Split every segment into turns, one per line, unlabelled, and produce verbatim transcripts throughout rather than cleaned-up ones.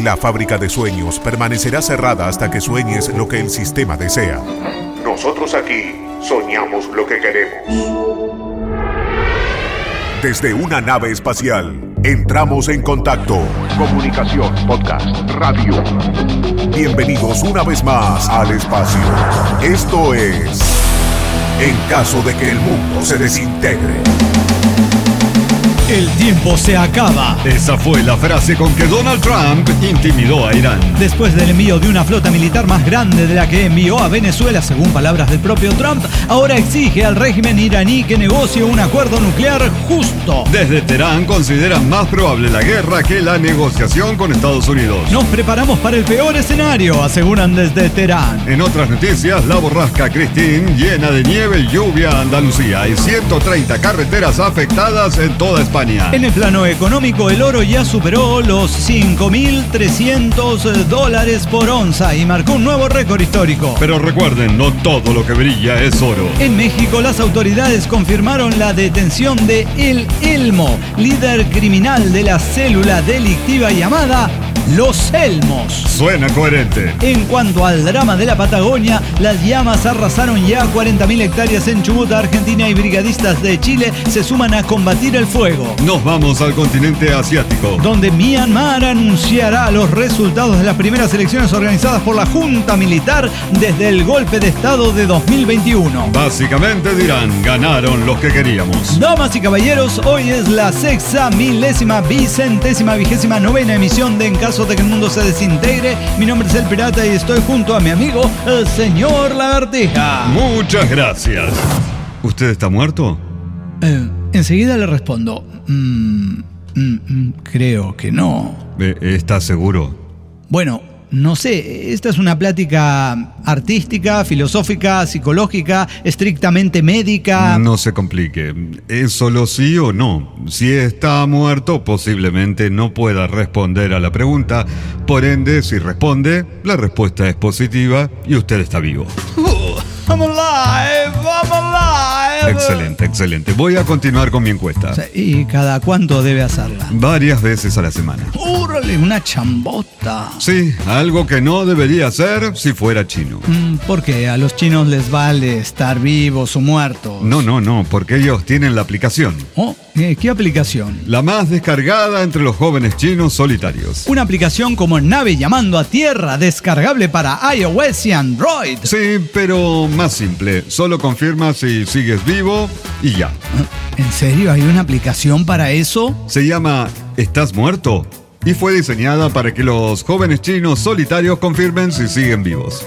La fábrica de sueños permanecerá cerrada hasta que sueñes lo que el sistema desea. Nosotros aquí soñamos lo que queremos. Desde una nave espacial, entramos en contacto. Comunicación, podcast, radio. Bienvenidos una vez más al espacio. Esto es En caso de que el mundo se desintegre.
El tiempo se acaba.
Esa fue la frase con que Donald Trump intimidó a Irán.
Después del envío de una flota militar más grande de la que envió a Venezuela, según palabras del propio Trump, ahora exige al régimen iraní que negocie un acuerdo nuclear justo.
Desde Teherán consideran más probable la guerra que la negociación con Estados Unidos.
Nos preparamos para el peor escenario, aseguran desde Teherán.
En otras noticias, la borrasca Christine llena de nieve y lluvia a Andalucía. Hay ciento treinta carreteras afectadas en toda España.
En el plano económico, el oro ya superó los cinco mil trescientos dólares por onza y marcó un nuevo récord histórico.
Pero recuerden, no todo lo que brilla es oro.
En México, las autoridades confirmaron la detención de El Elmo, líder criminal de la célula delictiva llamada Los Elmos.
Suena coherente.
En cuanto al drama de la Patagonia, las llamas arrasaron ya cuarenta mil hectáreas en Chubut, Argentina, y brigadistas de Chile se suman a combatir el fuego.
Nos vamos al continente asiático,
donde Myanmar anunciará los resultados de las primeras elecciones organizadas por la Junta Militar desde el golpe de Estado de dos mil veintiuno.
Básicamente dirán, ganaron los que queríamos.
Damas y caballeros, hoy es la sexta milésima vicentésima vigésima novena emisión de En caso de que el mundo se desintegre. Mi nombre es El Pirata y estoy junto a mi amigo, el señor Lagartija.
Muchas gracias. ¿Usted está muerto?
Eh, enseguida le respondo. Mm, mm, mm, creo que no.
¿Está seguro?
Bueno, no sé. Esta es una plática artística, filosófica, psicológica, estrictamente médica.
No se complique. ¿Es solo sí o no? Si está muerto, posiblemente no pueda responder a la pregunta. Por ende, si responde, la respuesta es positiva y usted está vivo.
Uh, I'm alive, I'm alive.
Excelente, excelente. Voy a continuar con mi encuesta.
O sea, ¿y cada cuánto debe hacerla?
Varias veces a la semana.
¡Órale, una chambota!
Sí, algo que no debería hacer si fuera chino.
¿Por qué? ¿A los chinos les vale estar vivos o muertos?
No, no, no, porque ellos tienen la aplicación.
Oh, ¿qué aplicación?
La más descargada entre los jóvenes chinos solitarios.
Una aplicación como Nave llamando a tierra, descargable para iOS y Android.
Sí, pero más simple. Solo confirma si sigues vivo y ya.
¿En serio hay una aplicación para eso?
Se llama ¿Estás muerto? Y fue diseñada para que los jóvenes chinos solitarios confirmen si siguen vivos.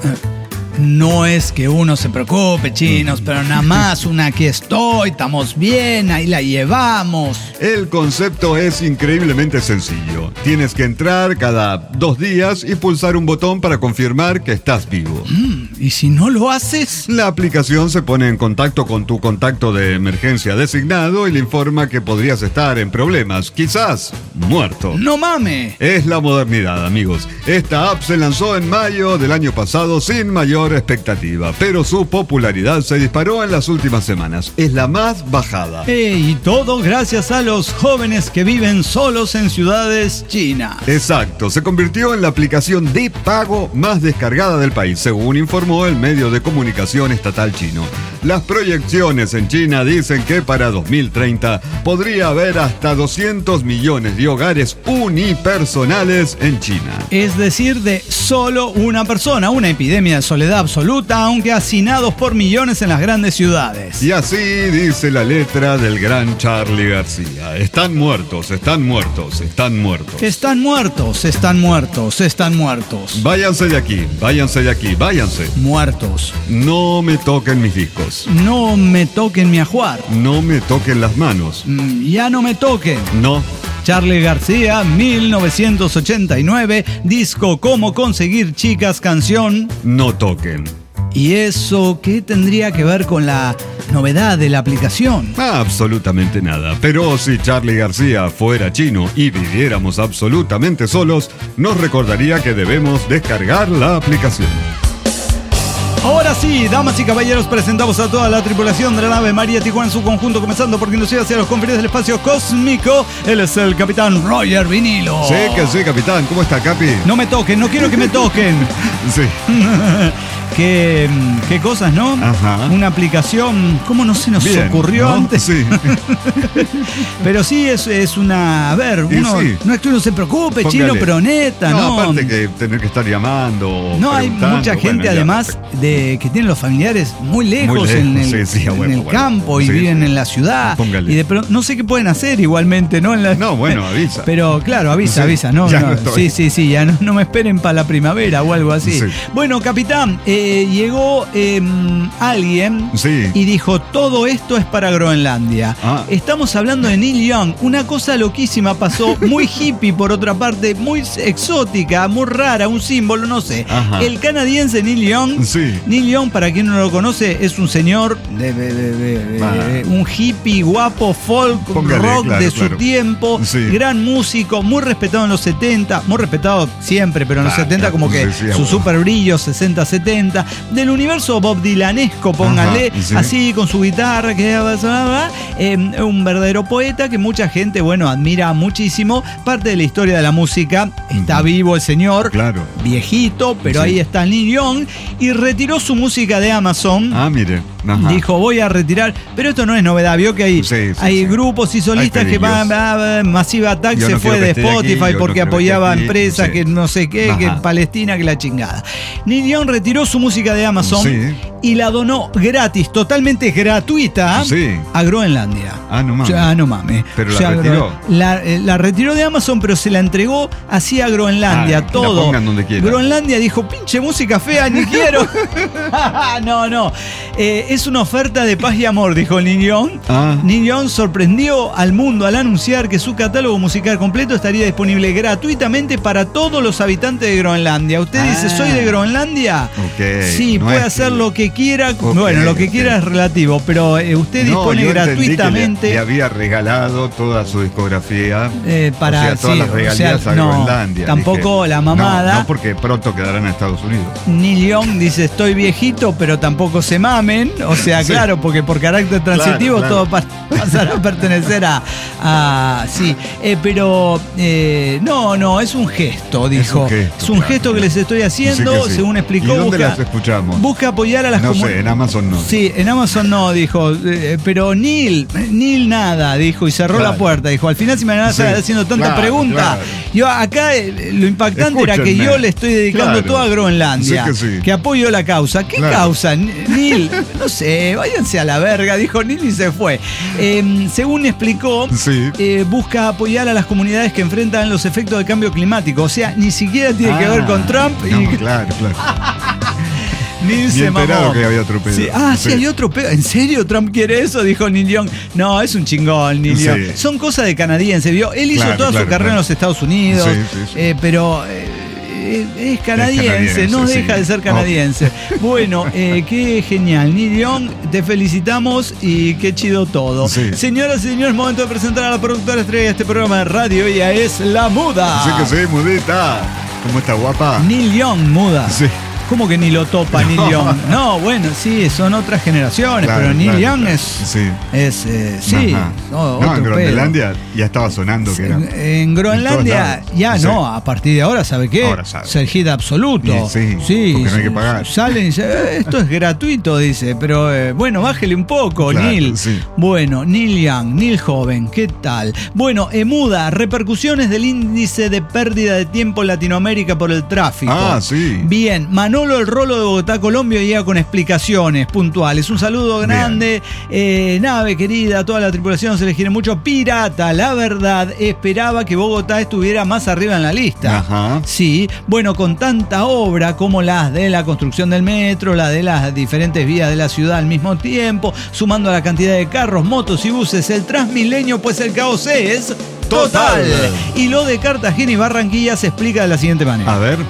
No es que uno se preocupe, chinos, pero nada más una aquí estoy, estamos bien, ahí la llevamos.
El concepto es increíblemente sencillo. Tienes que entrar cada dos días y pulsar un botón para confirmar que estás vivo.
Mm, ¿y si no lo haces?
La aplicación se pone en contacto con tu contacto de emergencia designado y le informa que podrías estar en problemas, quizás muerto.
¡No mames!
Es la modernidad, amigos. Esta app se lanzó en mayo del año pasado sin mayor expectativa, pero su popularidad se disparó en las últimas semanas. Es la más bajada.
Eh, y todo gracias a los jóvenes que viven solos en ciudades chinas.
Exacto, se convirtió en la aplicación de pago más descargada del país, según informó el medio de comunicación estatal chino. Las proyecciones en China dicen que para dos mil treinta podría haber hasta doscientos millones de hogares unipersonales en China.
Es decir, de solo una persona, una epidemia de soledad absoluta, aunque hacinados por millones en las grandes ciudades.
Y así dice la letra del gran Charly García. Están muertos, están muertos, están muertos.
Están muertos, están muertos, están muertos.
Váyanse de aquí, váyanse de aquí, váyanse.
Muertos.
No me toquen mis discos.
No me toquen mi ajuar.
No me toquen las manos.
Mm, ya no me toquen.
No.
Charly García, mil novecientos ochenta y nueve, disco Cómo conseguir chicas, canción
No toquen.
¿Y eso qué tendría que ver con la novedad de la aplicación?
Absolutamente nada. Pero si Charly García fuera chino y viviéramos absolutamente solos, nos recordaría que debemos descargar la aplicación.
Ahora sí, damas y caballeros, presentamos a toda la tripulación de la nave María Tijuana en su conjunto, comenzando por quien nos lleva hacia los confines del espacio cósmico. Él es el capitán Roger Vinilo.
Sí, que sí, capitán. ¿Cómo está, Capi?
No me toquen, no quiero que me toquen.
Sí.
Qué, qué cosas, ¿no?
Ajá.
Una aplicación, ¿cómo no se nos
Bien,
ocurrió
¿no?
antes?
Sí.
Pero sí, es, es una... A ver,
Y
uno,
sí.
no es que uno se preocupe,
Póngale.
chino, pero neta, ¿no?
No, aparte que tener que estar llamando.
No, hay
preguntando,
mucha gente
bueno, ya,
además de que tienen los familiares muy lejos,
Muy lejos,
en el,
sí, sí,
en
bueno,
el
bueno.
campo y
Sí,
viven
sí.
en la ciudad.
Póngale.
Y de pronto, no sé qué pueden hacer igualmente, ¿no? En la-
No, bueno, avisa.
Pero claro, avisa,
Sí,
avisa, ¿no?
ya
no,
no estoy.
sí, sí, sí, ya no, no me esperen para la primavera o algo así.
Sí.
Bueno, capitán, eh, llegó eh, alguien
Sí.
y dijo, todo esto es para Groenlandia.
Ah.
Estamos hablando de Neil Young. Una cosa loquísima pasó, muy hippie por otra parte, muy exótica, muy rara, un símbolo, no sé.
Ajá.
El canadiense Neil Young.
Sí.
Neil Young, para quien no lo conoce, es un señor, de, de- de- de- de-
Ah.
un hippie guapo, folk,
Póngale,
rock
claro,
de su
claro.
tiempo,
Sí.
gran músico, muy respetado en los setenta, muy respetado siempre, pero en los
Ah,
setenta
claro,
como que
sí, sí,
su
bueno.
super brillo, sesenta, setenta, del universo Bob Dylanesco, pónganle,
Ajá, sí.
así con su guitarra, que eh, un verdadero poeta que mucha gente, bueno, admira muchísimo. Parte de la historia de la música, está
Ujú.
vivo el señor,
Claro.
viejito, pero
Sí.
ahí está Neil Young, y retiró su música de Amazon.
Ah, mire. Ajá.
Dijo, voy a retirar, pero esto no es novedad, vio que hay,
Sí, sí,
hay
sí.
grupos y solistas
Hay
que van,
pedidos.
va- Massive Attack
Yo
se
no
fue
quiero
de
que esté aquí,
Spotify
yo
porque
no quiero que
apoyaba
esté aquí,
empresas
sí.
que no sé qué, que
Ajá.
Palestina, que la chingada. Neil Young retiró su música de Amazon
Sí.
y la donó gratis, totalmente gratuita,
Sí.
a Groenlandia.
Ah, no
O
mames.
sea, ah, no mames.
Pero
O
la
sea,
retiró.
La, eh, la retiró de Amazon, pero se la entregó así a Groenlandia,
Ah, que la
todo.
pongan donde quieran.
Groenlandia dijo, pinche música fea, ni quiero. no, no. Eh, es una oferta de paz y amor, dijo Neil Young.
Ah.
Neil Young sorprendió al mundo al anunciar que su catálogo musical completo estaría disponible gratuitamente para todos los habitantes de Groenlandia. Usted dice,
Ah.
¿soy de Groenlandia?
Ok.
Sí,
No
puede
es
hacer
que-
lo que quiera.
Ok,
bueno, lo que
ok.
quiera es relativo, pero eh, usted
No,
dispone
yo entendí que
gratuitamente.
Le, le había regalado toda su discografía.
Eh, para-
o sea, todas
sí,
las
o
regalías
sea,
a
no,
Groenlandia.
tampoco la mamada.
No, no, porque pronto quedarán a Estados Unidos.
Neil Young dice, estoy viejito, pero tampoco se mamen. O sea,
Sí.
claro, porque por carácter transitivo
Claro,
todo pa- pasará a pertenecer a... a- sí, Eh, pero eh, no, no, es un gesto, dijo.
un gesto,
Es un
claro,
gesto que
claro.
les estoy haciendo,
Sí que sí.
según explicó.
¿Y dónde
busca,
las escuchamos?
busca apoyar a las
No sé,
comunidades.
en Amazon no.
Sí, en Amazon no, dijo. eh, pero Neil, Neil nada, dijo, y cerró
Claro.
la puerta. Dijo, al final si me van a estar
Sí,
haciendo tanta
claro,
pregunta.
claro.
Yo acá eh, lo impactante era que
Escúchenme.
yo le estoy dedicando
Claro.
todo a Groenlandia.
Sí que sí.
apoyo la causa. ¿Qué
Claro.
causa? Neil, no sé, váyanse a la verga, dijo Neil y se fue. Eh, según explicó,
Sí.
eh, busca apoyar a las comunidades que enfrentan los efectos del cambio climático. O sea, ni siquiera tiene que
Ah,
ver con Trump.
No,
y
claro, claro.
Neil
Ni
se
enterado
mamó.
que había otro pedo.
Sí. Ah, sí.
Sí.
hay otro pedo. ¿En serio Trump quiere eso? Dijo Neil Young. No, es un chingón, Neil
Sí.
Young. Son cosas de canadiense, ¿vio? Él hizo
Claro,
toda
claro,
su carrera
claro.
en los Estados Unidos,
Sí, sí, sí.
eh, pero... eh, es canadiense,
canadiense,
no
sí.
deja de ser canadiense. Bueno, eh, qué genial. Neil Young, te felicitamos y qué chido todo.
Sí.
Señoras y señores, momento de presentar a la productora estrella de este programa de radio. Ella es La Muda.
Así que sí, mudita. ¿Cómo está, guapa?
Neil Young, Muda.
Sí.
¿Cómo que ni lo topa Neil
No.
Young? No, bueno, sí, son otras generaciones,
Claro,
pero Neil
claro,
Young
claro.
es.
Sí.
Es, eh, sí,
Ajá.
no,
No, en
otro pedo.
Groenlandia ya estaba sonando que era.
En, en Groenlandia,
en todos
ya
lados.
no, a partir de ahora, ¿sabe qué?
Ahora sabe.
Es el hit absoluto.
Sí, sí, porque no hay que pagar.
Salen y dicen, "Eh, esto es gratuito, dice, pero eh, bueno, bájele un poco,
Claro,
Neil.
sí.
Bueno, Neil Young, Neil joven, ¿qué tal? Bueno, eh, Muda, repercusiones del índice de pérdida de tiempo en Latinoamérica por el tráfico.
Ah, sí.
Bien, Manolo el Rolo de Bogotá, Colombia, llega con explicaciones puntuales. Un saludo grande, eh, nave querida, toda la tripulación se les quiere mucho. Pirata, la verdad, esperaba que Bogotá estuviera más arriba en la lista.
Ajá.
Sí, bueno, con tanta obra como las de la construcción del metro, la de las diferentes vías de la ciudad al mismo tiempo, sumando a la cantidad de carros, motos y buses, el Transmilenio, pues el caos es total.
Total.
Y lo de Cartagena y Barranquilla se explica de la siguiente manera.
A ver.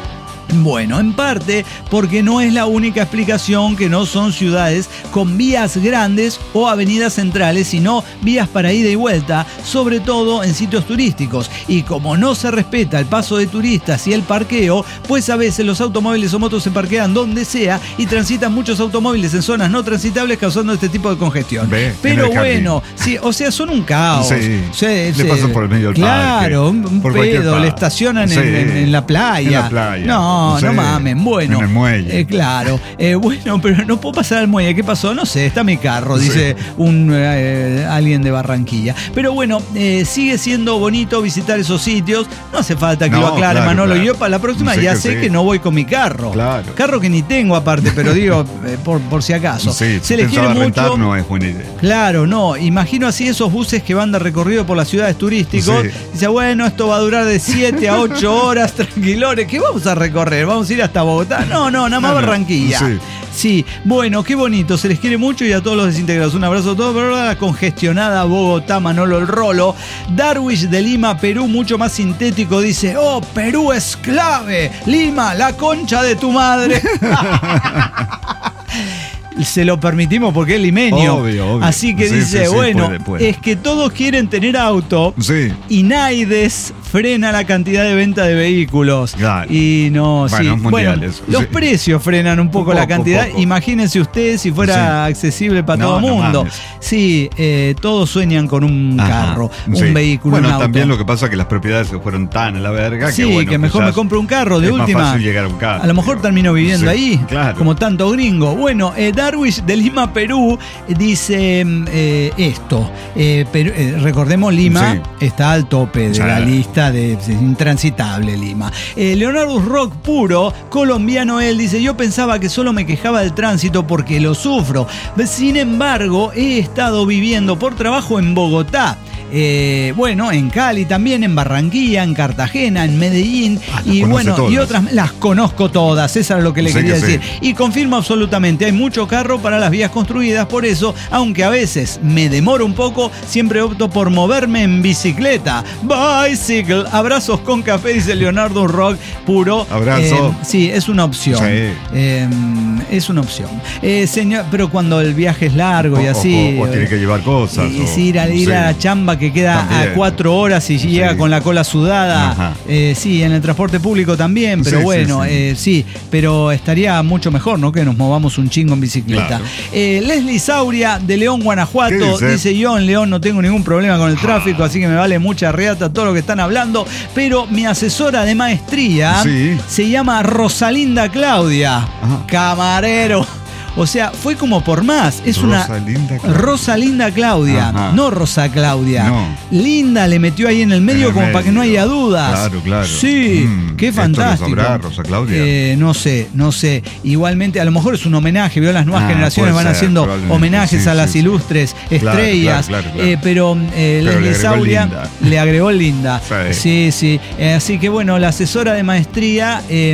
Bueno, en parte porque no es la única explicación que no son ciudades con vías grandes o avenidas centrales, sino vías para ida y vuelta, sobre todo en sitios turísticos. Y como no se respeta el paso de turistas y el parqueo, pues a veces los automóviles o motos se parquean donde sea y transitan muchos automóviles en zonas no transitables causando este tipo de congestión.
Ve,
Pero bueno, sí, o sea, son un caos.
Sí,
se,
le
se,
pasan por el medio del
claro,
parque.
un
Por cualquier
pedo,
parte.
le estacionan
Sí,
en, en, en la playa.
En la playa.
No,
Sí,
no mamen, bueno.
en el muelle.
Eh, claro, eh, bueno, pero no puedo pasar al muelle. ¿Qué pasó? No sé, está mi carro,
Sí.
dice un eh, alguien de Barranquilla. Pero bueno, eh, sigue siendo bonito visitar esos sitios. No hace falta que
No,
lo aclare,
claro,
Manolo.
claro.
Yo para la próxima
Sí
ya
que
sé
sí.
que no voy con mi carro.
Claro.
Carro que ni tengo aparte, pero digo, eh, por, por si acaso.
Sí,
Se les quiere
pensaba
mucho.
rentar, no es buena idea.
Claro, no. Imagino así esos buses que van de recorrido por las ciudades turísticos.
Sí.
Dice, bueno, esto va a durar de siete a ocho horas, tranquilones. ¿Qué vamos a recorrer? ¿Vamos a ir hasta Bogotá? No, no, nada más
Ah, no.
Barranquilla.
Sí.
Sí, bueno, qué bonito. Se les quiere mucho y a todos los desintegrados. Un abrazo a todos. Pero la congestionada Bogotá, Manolo el Rolo. Darwish de Lima, Perú, mucho más sintético. Dice, oh, Perú es clave. Lima, la concha de tu madre. Se lo permitimos porque es limeño.
Obvio, obvio.
Así que
Sí,
dice,
sí, sí,
bueno,
puede, puede.
es que todos quieren tener auto
Sí.
y Naides frena la cantidad de venta de vehículos.
Claro.
Y no,
Bueno,
sí.
es mundial
Bueno,
eso,
los
sí.
precios frenan un poco
Un
la
poco,
cantidad.
poco.
Imagínense ustedes si fuera
Sí.
accesible para
No,
todo el
no
mundo.
mames.
Sí, eh, todos sueñan con un
Ajá,
carro, un
sí.
vehículo,
Bueno,
un auto.
también lo que pasa es que las propiedades se fueron tan a la verga
Sí,
que bueno,
que mejor
quizás
me compro un carro de
es
última.
más fácil llegar a un carro.
A lo mejor
pero-
termino viviendo
Sí,
ahí,
claro.
como tanto gringo. Bueno, eh, Darwish de Lima, Perú, eh, dice eh, esto. Eh, Perú- eh, recordemos, Lima
Sí.
está al tope de
Sí.
la lista de, de intransitable Lima. Eh, Leonardo Rock puro, colombiano él, dice, yo pensaba que solo me quejaba del tránsito porque lo sufro. Sin embargo, he estado viviendo por trabajo en Bogotá. Eh, bueno, en Cali también, en Barranquilla, en Cartagena, en Medellín
Ah, las
y
conoce
bueno, y
todas.
otras las conozco todas, eso es lo que le
Sí
quería
que sí.
decir. Y confirmo absolutamente, hay mucho carro para las vías construidas, por eso, aunque a veces me demoro un poco, siempre opto por moverme en bicicleta. Bicycle, abrazos con café, dice Leonardo Rock puro.
Abrazo.
Eh, sí, es una opción.
Sí.
Eh, es una opción. Eh, señor, pero cuando el viaje es largo y
O-
así.
o- o tiene que llevar cosas,
Y,
o-
sí, ir a, ir
sí.
a la chamba que queda
También.
a cuatro horas y llega
Sí.
con la cola sudada.
Ajá.
Eh, sí, en el transporte público también, pero
Sí, sí,
bueno,
sí.
eh, sí, pero estaría mucho mejor, ¿no? Que nos movamos un chingo en bicicleta.
Claro.
Eh, Leslie Sauria de León, Guanajuato,
¿Qué dice?
dice yo en León no tengo ningún problema con el tráfico, así que me vale mucha reata todo lo que están hablando, pero mi asesora de maestría
Sí.
se llama Rosalinda Claudia,
Ajá.
camarero. O sea, fue como por más. Es
Rosalinda
una
Claudia.
Rosalinda Claudia,
Ajá.
no Rosa Claudia.
No.
Linda le metió ahí en el medio
En el
como
medio.
para que no haya dudas.
Claro, claro.
Sí,
Mm,
qué
¿esto lo
fantástico.
sabrá Rosa Claudia?
Eh, no sé, no sé. Igualmente, a lo mejor es un homenaje. Veo las nuevas
Ah,
generaciones
puede
van
ser,
haciendo
probablemente.
homenajes
Sí,
a las
sí, sí.
ilustres
Claro,
estrellas.
claro, claro, claro.
Eh, pero eh,
Pero
Leslie
le agregó
Sauria
linda.
le agregó linda.
Sí.
Sí, sí. Eh, así que bueno, la asesora de maestría eh,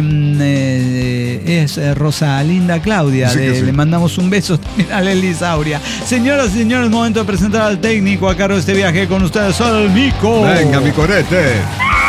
eh, es eh, Rosalinda Claudia.
Sí que
de-
sí.
Le mandamos un beso también a Leslie Sauria. Señoras y señores, momento de presentar al técnico a cargo de este viaje con ustedes, al Mico.
Venga, mi corete.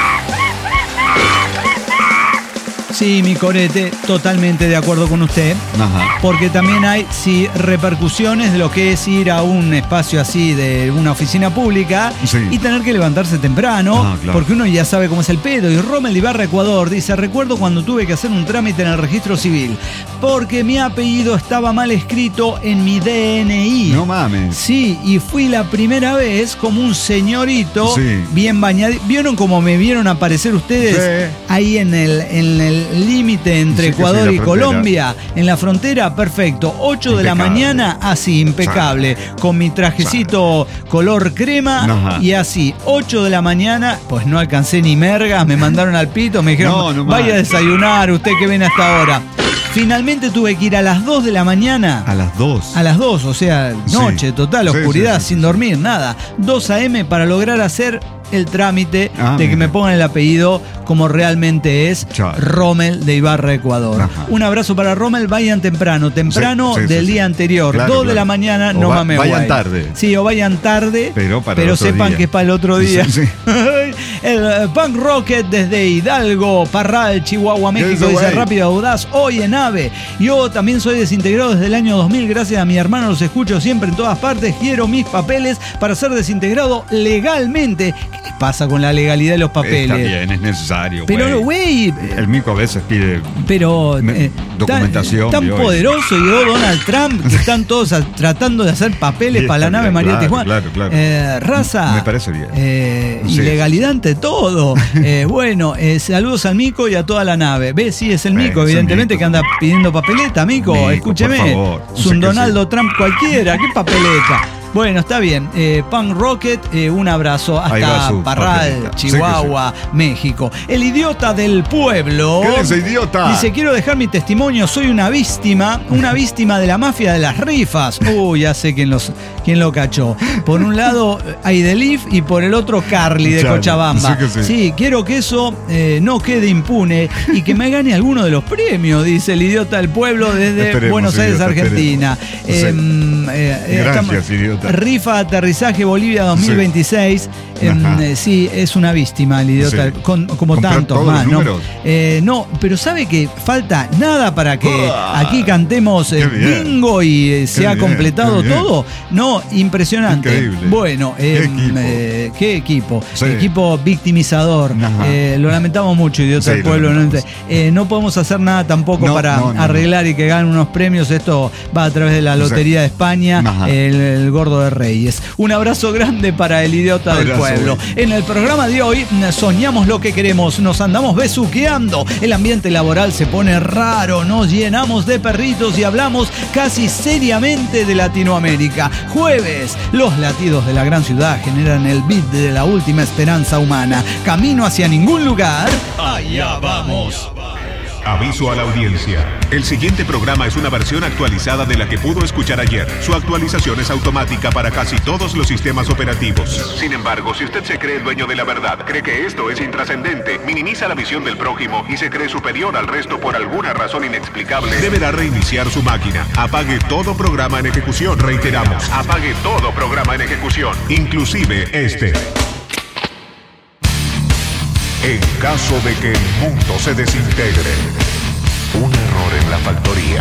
Sí, mi corete, totalmente de acuerdo con usted.
Ajá.
Porque también hay sí, repercusiones de lo que es ir a un espacio así de una oficina pública
Sí.
y tener que levantarse temprano,
Ah, claro.
porque uno ya sabe cómo es el pedo. Y Rommel Ibarra, Ecuador, dice, recuerdo cuando tuve que hacer un trámite en el registro civil, porque mi apellido estaba mal escrito en mi D N I.
No mames.
Sí, y fui la primera vez como un señorito
Sí.
bien bañado. ¿Vieron cómo me vieron aparecer ustedes
Sí.
ahí en el en el límite entre
Sí, que sí,
Ecuador
la
y
frontera.
Colombia? En la frontera, perfecto. ocho de la
Impecable.
mañana, así, impecable. Con mi trajecito color crema
Ajá.
y así. ocho de la mañana, pues no alcancé ni mergas, me mandaron al pito, me dijeron,
No, no
vaya a
más.
desayunar, usted que viene hasta ahora. Finalmente tuve que ir a las dos de la mañana.
A las dos.
A las dos, o sea, noche,
Sí.
total,
Sí,
oscuridad,
sí, sí,
sin
sí.
dormir, nada. dos a eme para lograr hacer el trámite
Ah,
de que
mira.
me pongan el apellido como realmente es
Chao.
Rommel de Ibarra, Ecuador.
Ajá.
Un abrazo para Rommel, vayan temprano, temprano
Sí, sí,
del
sí,
día
sí.
anterior,
Claro,
dos de
claro.
la mañana,
O
no
va-
mames
vayan
guay.
tarde.
Sí, o vayan tarde,
Pero para el otro
sepan
día.
que es para el otro día.
Sí, sí.
El uh, Punk Rocket desde Hidalgo, Parral, Chihuahua, México, dice
güey.
Rápido Audaz, hoy en AVE. Yo también soy desintegrado desde el año dos mil, gracias a mi hermano, los escucho siempre en todas partes, quiero mis papeles para ser desintegrado legalmente. ¿Qué les pasa con la legalidad de los papeles?
Está bien, es necesario.
Pero, güey...
El mico a veces pide
Pero
eh, documentación.
Tan, tan poderoso llegó Donald Trump que están todos a, tratando de hacer papeles para la nave
bien,
María
claro,
Tijuana.
Claro, claro.
Eh, raza.
Me parece bien.
Eh,
Sí.
Ilegalidad ante todo. eh, bueno, eh, saludos al Mico y a toda la nave. ¿Ves? Sí, es el Mico,
Eh, es el
evidentemente,
Mico.
que anda pidiendo papeleta, Mico.
Mico,
Escúcheme.
por favor.
Es un
Sé que
Donaldo
sí.
Trump cualquiera. ¿Qué papeleta? Bueno, está bien. Eh, Punk Rocket, eh, un abrazo
Ahí va
hasta
su
Parral,
papeleta.
Chihuahua, México. El idiota del pueblo.
¿Qué dice, idiota?
Dice, quiero dejar mi testimonio, soy una víctima, una víctima de la mafia de las rifas. Uy, ya sé quién, los, quién lo cachó. Por un lado, Aidelif y por el otro, Carly de
Chale,
Cochabamba.
sí que sí.
Sí, quiero que eso eh, no quede impune y que me gane alguno de los premios, dice el idiota del pueblo desde
Esperemos,
Buenos Aires,
idiota,
Argentina.
esperemos.
Eh, eh, eh,
Gracias,
estamos-
idiota.
Rifa Aterrizaje Bolivia dos mil veintiséis. Eh,
Ajá.
eh, sí, es una víctima el idiota,
Sí.
con- como
¿Comprar
tantos
todos
más,
los
¿no?
números?
Eh, no, pero sabe que falta nada para que
Uah,
aquí cantemos eh,
qué bien.
bingo y eh, se
Qué
ha
bien,
completado
qué bien.
todo. No, impresionante.
Increíble.
Bueno,
Qué
eh,
equipo.
eh, qué equipo.
Sí.
Equipo victimizador.
Ajá.
Eh, lo lamentamos mucho, idiota
Sí,
del
lo
pueblo. No,
lamentamos.
Eh, no podemos hacer nada tampoco
No,
para
no, no,
arreglar y que ganen unos premios. Esto va a través de la
O sea,
Lotería de España,
ajá.
el, el Gordo de Reyes. Un abrazo grande para el idiota del
Abrazo,
pueblo.
güey.
En el programa de hoy soñamos lo que queremos, nos andamos besuqueando, el ambiente laboral se pone raro, nos llenamos de perritos y hablamos casi seriamente de Latinoamérica. Jueves, los latidos de la gran ciudad generan el beat de la última esperanza humana. Camino hacia ningún lugar. Allá vamos.
Aviso a la audiencia. El siguiente programa es una versión actualizada de la que pudo escuchar ayer. Su actualización es automática para casi todos los sistemas operativos. Sin embargo, si usted se cree el dueño de la verdad, cree que esto es intrascendente, minimiza la visión del prójimo y se cree superior al resto por alguna razón inexplicable, deberá reiniciar su máquina. Apague todo programa en ejecución. Reiteramos, apague todo programa en ejecución, inclusive este. En caso de que el mundo se desintegre, un error en la factoría.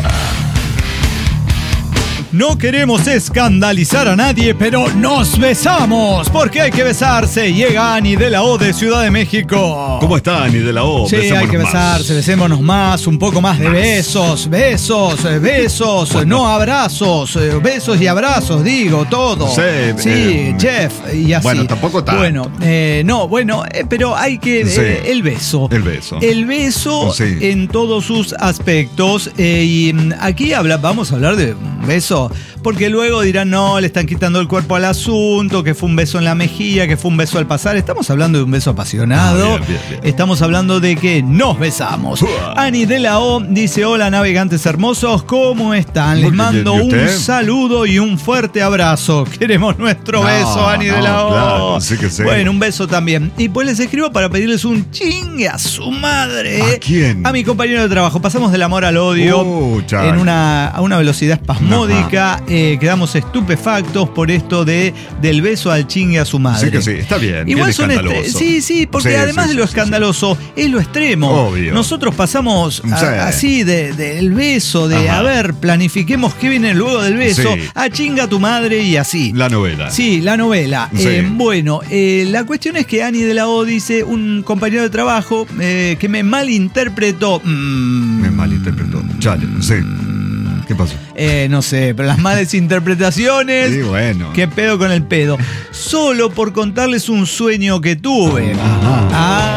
No queremos escandalizar a nadie, pero nos besamos, porque hay que besarse. Llega Ani de la O de Ciudad de México.
¿Cómo está, Ani de la O?
Sí, hay
Besémonos
que
más.
besarse, besémonos más, un poco más de besos, besos, eh, besos,
Bueno.
no abrazos, eh, besos y abrazos, digo, todo.
Sí,
Sí,
eh,
Jeff, y así.
bueno, tampoco tanto.
Bueno, eh, no, bueno, eh, pero hay que,
Sí.
eh, el beso.
El beso.
El beso
Sí.
en todos sus aspectos. eh, y mm, aquí habla, vamos a hablar de un beso, porque luego dirán, no, le están quitando el cuerpo al asunto, que fue un beso en la mejilla, que fue un beso al pasar. Estamos hablando de un beso apasionado.
Ah, bien, bien, bien.
Estamos hablando de que nos besamos.
Uah.
Ani de la O dice, hola navegantes hermosos, ¿cómo están? Les
Muy bien,
mando
¿y
un
usted?
saludo y un fuerte abrazo. Queremos nuestro
No,
beso, Ani de
no,
la O.
claro, sí que sí.
Bueno, un beso también. Y pues les escribo para pedirles un chingue a su madre.
¿A quién?
A mi compañero de trabajo. Pasamos del amor al odio
Uh, chale.
en una, a una velocidad espasmódica. Eh, quedamos estupefactos por esto de del beso al chingue a su madre.
Sí que sí, está bien.
Igual
bien
son estre-
escandaloso.
sí, sí, porque
Sí,
además
sí,
de lo
sí, sí,
escandaloso, es lo extremo.
Obvio.
Nosotros pasamos a-
Sí.
así de- del beso, de
Ajá.
a ver, planifiquemos qué viene luego del beso,
Sí.
a chinga a tu madre y así.
La novela.
Sí, la novela.
Sí.
Eh, bueno, eh, la cuestión es que Ani de la O dice, un compañero de trabajo eh, que me malinterpretó. Mm,
Me malinterpretó. Chale, sí. ¿Qué pasó?
eh, no sé, pero las malas interpretaciones.
Sí, bueno.
¿Qué pedo con el pedo? Solo por contarles un sueño que tuve.
Ajá.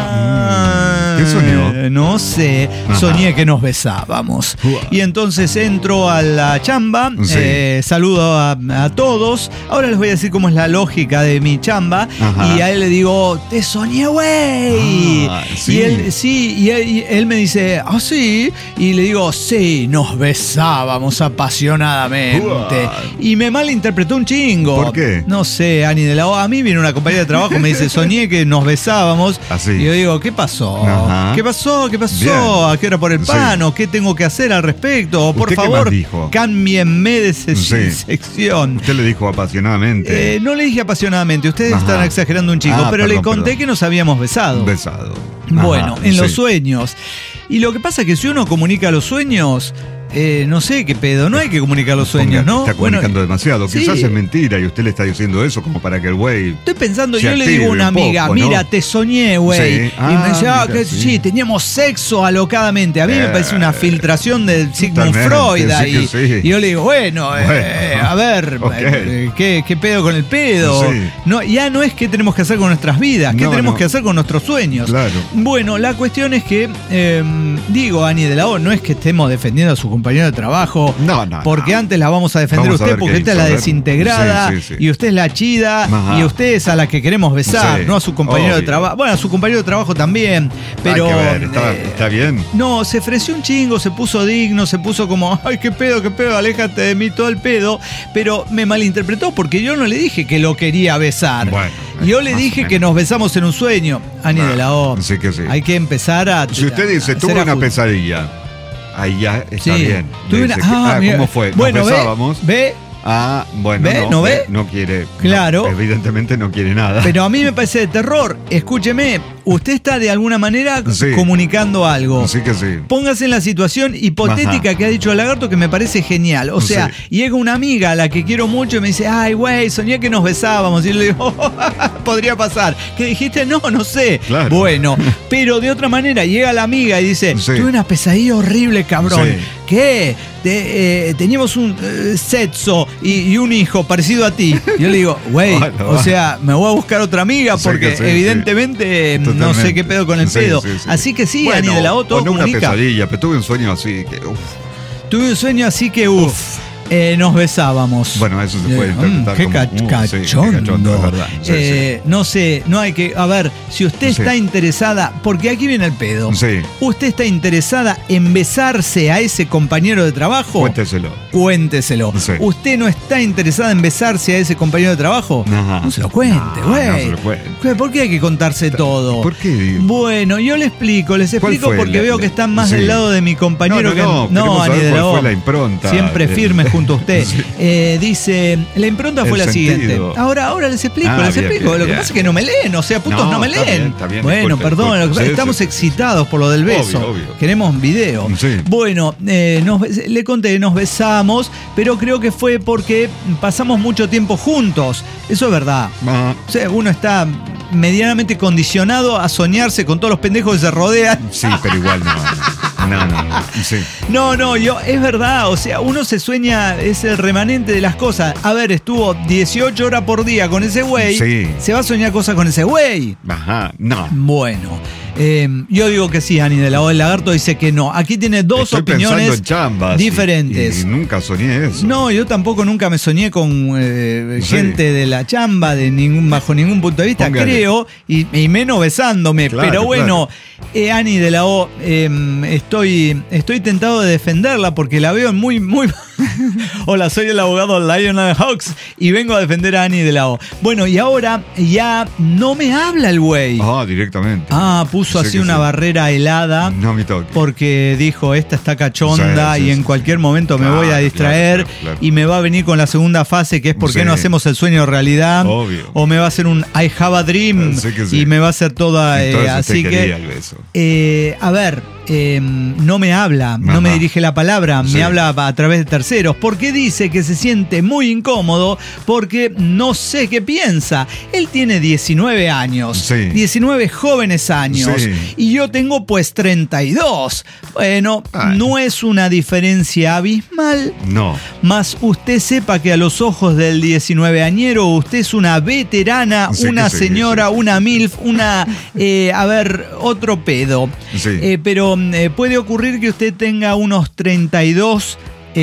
Ah,
¿Qué soñó?
No sé.
Ajá.
Soñé que nos besábamos.
Uah.
Y entonces entro a la chamba,
Sí.
eh, saludo a, a todos. Ahora les voy a decir cómo es la lógica de mi chamba.
Ajá.
Y a él le digo, te soñé, güey.
Ah, sí.
Y él, sí, y él, y él me dice, ah, sí. Y le digo, sí, nos besábamos apasionadamente.
Uah.
Y me malinterpretó un chingo.
¿Por qué?
No sé, Ani de la O. A mí viene una compañera de trabajo, me dice, soñé que nos besábamos.
Así.
Y yo digo, ¿qué pasó?
Ajá. Ajá.
¿Qué pasó? ¿Qué pasó?
Bien.
¿A qué hora por el pan?
Sí.
¿O qué tengo que hacer al respecto? O, por
¿Usted qué
favor,
más dijo?
cámbienme de se-
Sí.
sección.
Usted le dijo apasionadamente.
Eh, no le dije apasionadamente, ustedes
Ajá.
están exagerando un chico,
Ah,
pero
perdón,
le conté
perdón.
que nos habíamos besado.
Besado.
Bueno,
Ajá,
en
sí.
los sueños. Y lo que pasa es que si uno comunica los sueños, eh, no sé qué pedo, no hay que comunicar los sueños,
Ponga,
¿no?
Está comunicando demasiado.
sí.
Quizás es mentira y usted le está diciendo eso como para que el güey.
Estoy pensando,
se
yo le
active
digo a una
un poco,
amiga,
¿no?
mira, te soñé, güey.
Sí.
Y
Ah,
me dice, ah,
mira,
que
sí.
sí, teníamos sexo alocadamente. A mí me
Eh,
parece una filtración del Sigmund
totalmente,
Freud
sí
ahí.
que sí.
Y yo le digo, bueno, eh,
Bueno,
a ver,
ok.
eh, ¿qué, ¿qué pedo con el pedo?
Sí.
No, ya no es qué tenemos que hacer con nuestras vidas, qué
No,
tenemos
no.
que hacer con nuestros sueños.
Claro.
Bueno, la cuestión es que, eh, digo, Ani de la O, no es que estemos defendiendo a su compañero de trabajo.
No, no,
Porque
no.
antes la vamos a defender
Vamos a
usted,
ver
porque
qué
usted es
hizo,
la
a ver.
desintegrada
Sí, sí, sí.
y usted es la chida
Ajá.
y usted es a la que queremos besar,
Sí,
no a su compañero de
obvio.
trabajo. Bueno, a su compañero de trabajo también, pero...
Hay que ver, está,
eh,
está bien.
no, se ofreció un chingo, se puso digno, se puso como, ay, qué pedo, qué pedo, aléjate de mí todo el pedo, pero me malinterpretó porque yo no le dije que lo quería besar.
Bueno,
yo le
más o
dije
menos.
que nos besamos en un sueño. Ani
Ah,
de la O.
sí que sí.
Hay que empezar a...
Si usted
a-
dice,
a
tuve
hacer
una
ajustes.
pesadilla, ahí ya está
Sí.
bien.
Tuve
Le
una-
dice que-
ah,
ah,
mira.
¿cómo fue? Nos
Bueno, ve,
besábamos.
ve,
Ah, bueno,
¿Ve?
no,
¿No ve?
No quiere.
Claro.
no, evidentemente no quiere nada.
pero a mí me parece de terror. Escúcheme, usted está de alguna manera
Sí.
comunicando algo.
Sí que sí.
Póngase en la situación hipotética
Ajá.
que ha dicho el lagarto que me parece genial. O sea,
Sí.
llega una amiga a la que quiero mucho y me dice, ay, güey, soñé que nos besábamos. Y yo le digo, podría pasar. ¿Qué dijiste? No, no sé.
Claro.
Bueno, pero de otra manera llega la amiga y dice,
Sí.
tuve una pesadilla horrible, cabrón.
Sí.
¿Qué? Te- eh, teníamos un eh, sexo y, y un hijo parecido a ti. Yo le digo, güey,
Bueno,
o
va.
sea, me voy a buscar otra amiga
Sí
porque
que sí,
evidentemente
sí.
no sé
Totalmente.
qué pedo con el
Sí,
pedo.
sí, sí.
Así que sí,
Bueno,
Ani de la O, todo
o no una
comunica.
pesadilla, pero tuve un sueño así que. uf.
Tuve un sueño así que, uff, eh, nos besábamos.
Bueno, eso se puede
Eh,
interpretar
mm, qué
como,
ca-
uh, sí, qué
cachondo.
cachondo, es verdad. Sí,
Eh, no sé, no hay que. A ver, si usted
Sí.
está interesada, porque aquí viene el pedo.
Sí.
¿Usted está interesada en besarse a ese compañero de trabajo?
Cuénteselo.
Cuénteselo.
Sí.
¿Usted no está interesada en besarse a ese compañero de trabajo?
Ajá.
No se lo cuente,
No,
güey.
no se lo cuente.
¿Por qué hay que contarse todo?
¿Por qué?
Bueno, yo le explico, les
¿Cuál
explico
fue
porque
la-
veo
la-
que están más
sí.
del lado de mi compañero
No, no,
que
no, queremos
Ani
saber
de la
cuál
O.
fue la impronta.
Siempre
El-
firme junto a usted.
Sí.
Eh, dice, la impronta fue
El
la
sentido.
siguiente. Ahora, ahora les explico,
Ah,
les
bien,
explico.
bien,
Lo que
bien.
pasa es que no me leen, o sea, putos no,
No,
me
está
leen.
bien, está bien,
bueno,
disculpe,
perdón,
disculpe.
lo que pasa es que
Sí,
estamos
sí.
excitados por lo del beso.
Obvio, obvio.
Queremos video.
Sí.
Bueno, eh, nos bes- le conté, nos besamos, pero creo que fue porque pasamos mucho tiempo juntos. Eso es verdad.
Ah,
O sea, uno está medianamente condicionado a soñarse con todos los pendejos que se rodean.
sí, pero igual no. No, no, no. Sí.
No, no, yo, es verdad, o sea, uno se sueña, es el remanente de las cosas. A ver, estuvo dieciocho horas por día con ese güey,
Sí.
se va a soñar cosas con ese güey.
Ajá. No.
Bueno, eh, yo digo que sí, Ani de la O. El lagarto dice que no. Aquí tiene dos
Estoy pensando
opiniones
en chambas y-
diferentes.
Y, nunca soñé eso.
No, yo tampoco nunca me soñé con eh,
Sí.
gente de la chamba de ningún, bajo ningún punto de vista,
Póngale.
creo, y, y menos besándome.
Claro,
pero bueno, eh, Ani de la O, eh, estoy, estoy tentado de defenderla porque la veo muy, muy. Hola, soy el abogado Lionel Hawks y vengo a defender a Ani de la O. Bueno, y ahora ya no me habla el güey.
Ah, directamente.
Ah, puso
Sí
así
que
una
sí.
barrera helada.
No me toque.
Porque dijo, esta está cachonda
Sí, sí,
y en
sí.
cualquier momento me
Claro,
voy a
claro,
distraer
claro, claro.
y me va a venir con la segunda fase que es ¿por qué
Sí.
no hacemos el sueño realidad?
Obvio.
O me va a hacer un I have a dream
Sí que sí.
y me va a hacer toda... eh,
Entonces usted
así
quería
que...
el beso.
eh, a ver, eh, no me habla, no
Ajá.
me dirige la palabra,
Sí.
me habla a, a través de terceros, porque dice que se siente muy incómodo porque no sé qué piensa. Él tiene diecinueve años,
Sí.
diecinueve jóvenes años,
Sí.
y yo tengo pues treinta y dos. Bueno,
Ay.
no es una diferencia abismal.
No.
Más usted sepa que a los ojos del diecinueveañero usted es una veterana,
Sí que
una
sí,
señora,
sí, sí,
una
sí,
milf,
sí.
una, eh, a ver, otro pedo.
Sí.
Eh, pero eh, puede ocurrir que usted tenga unos treinta y dos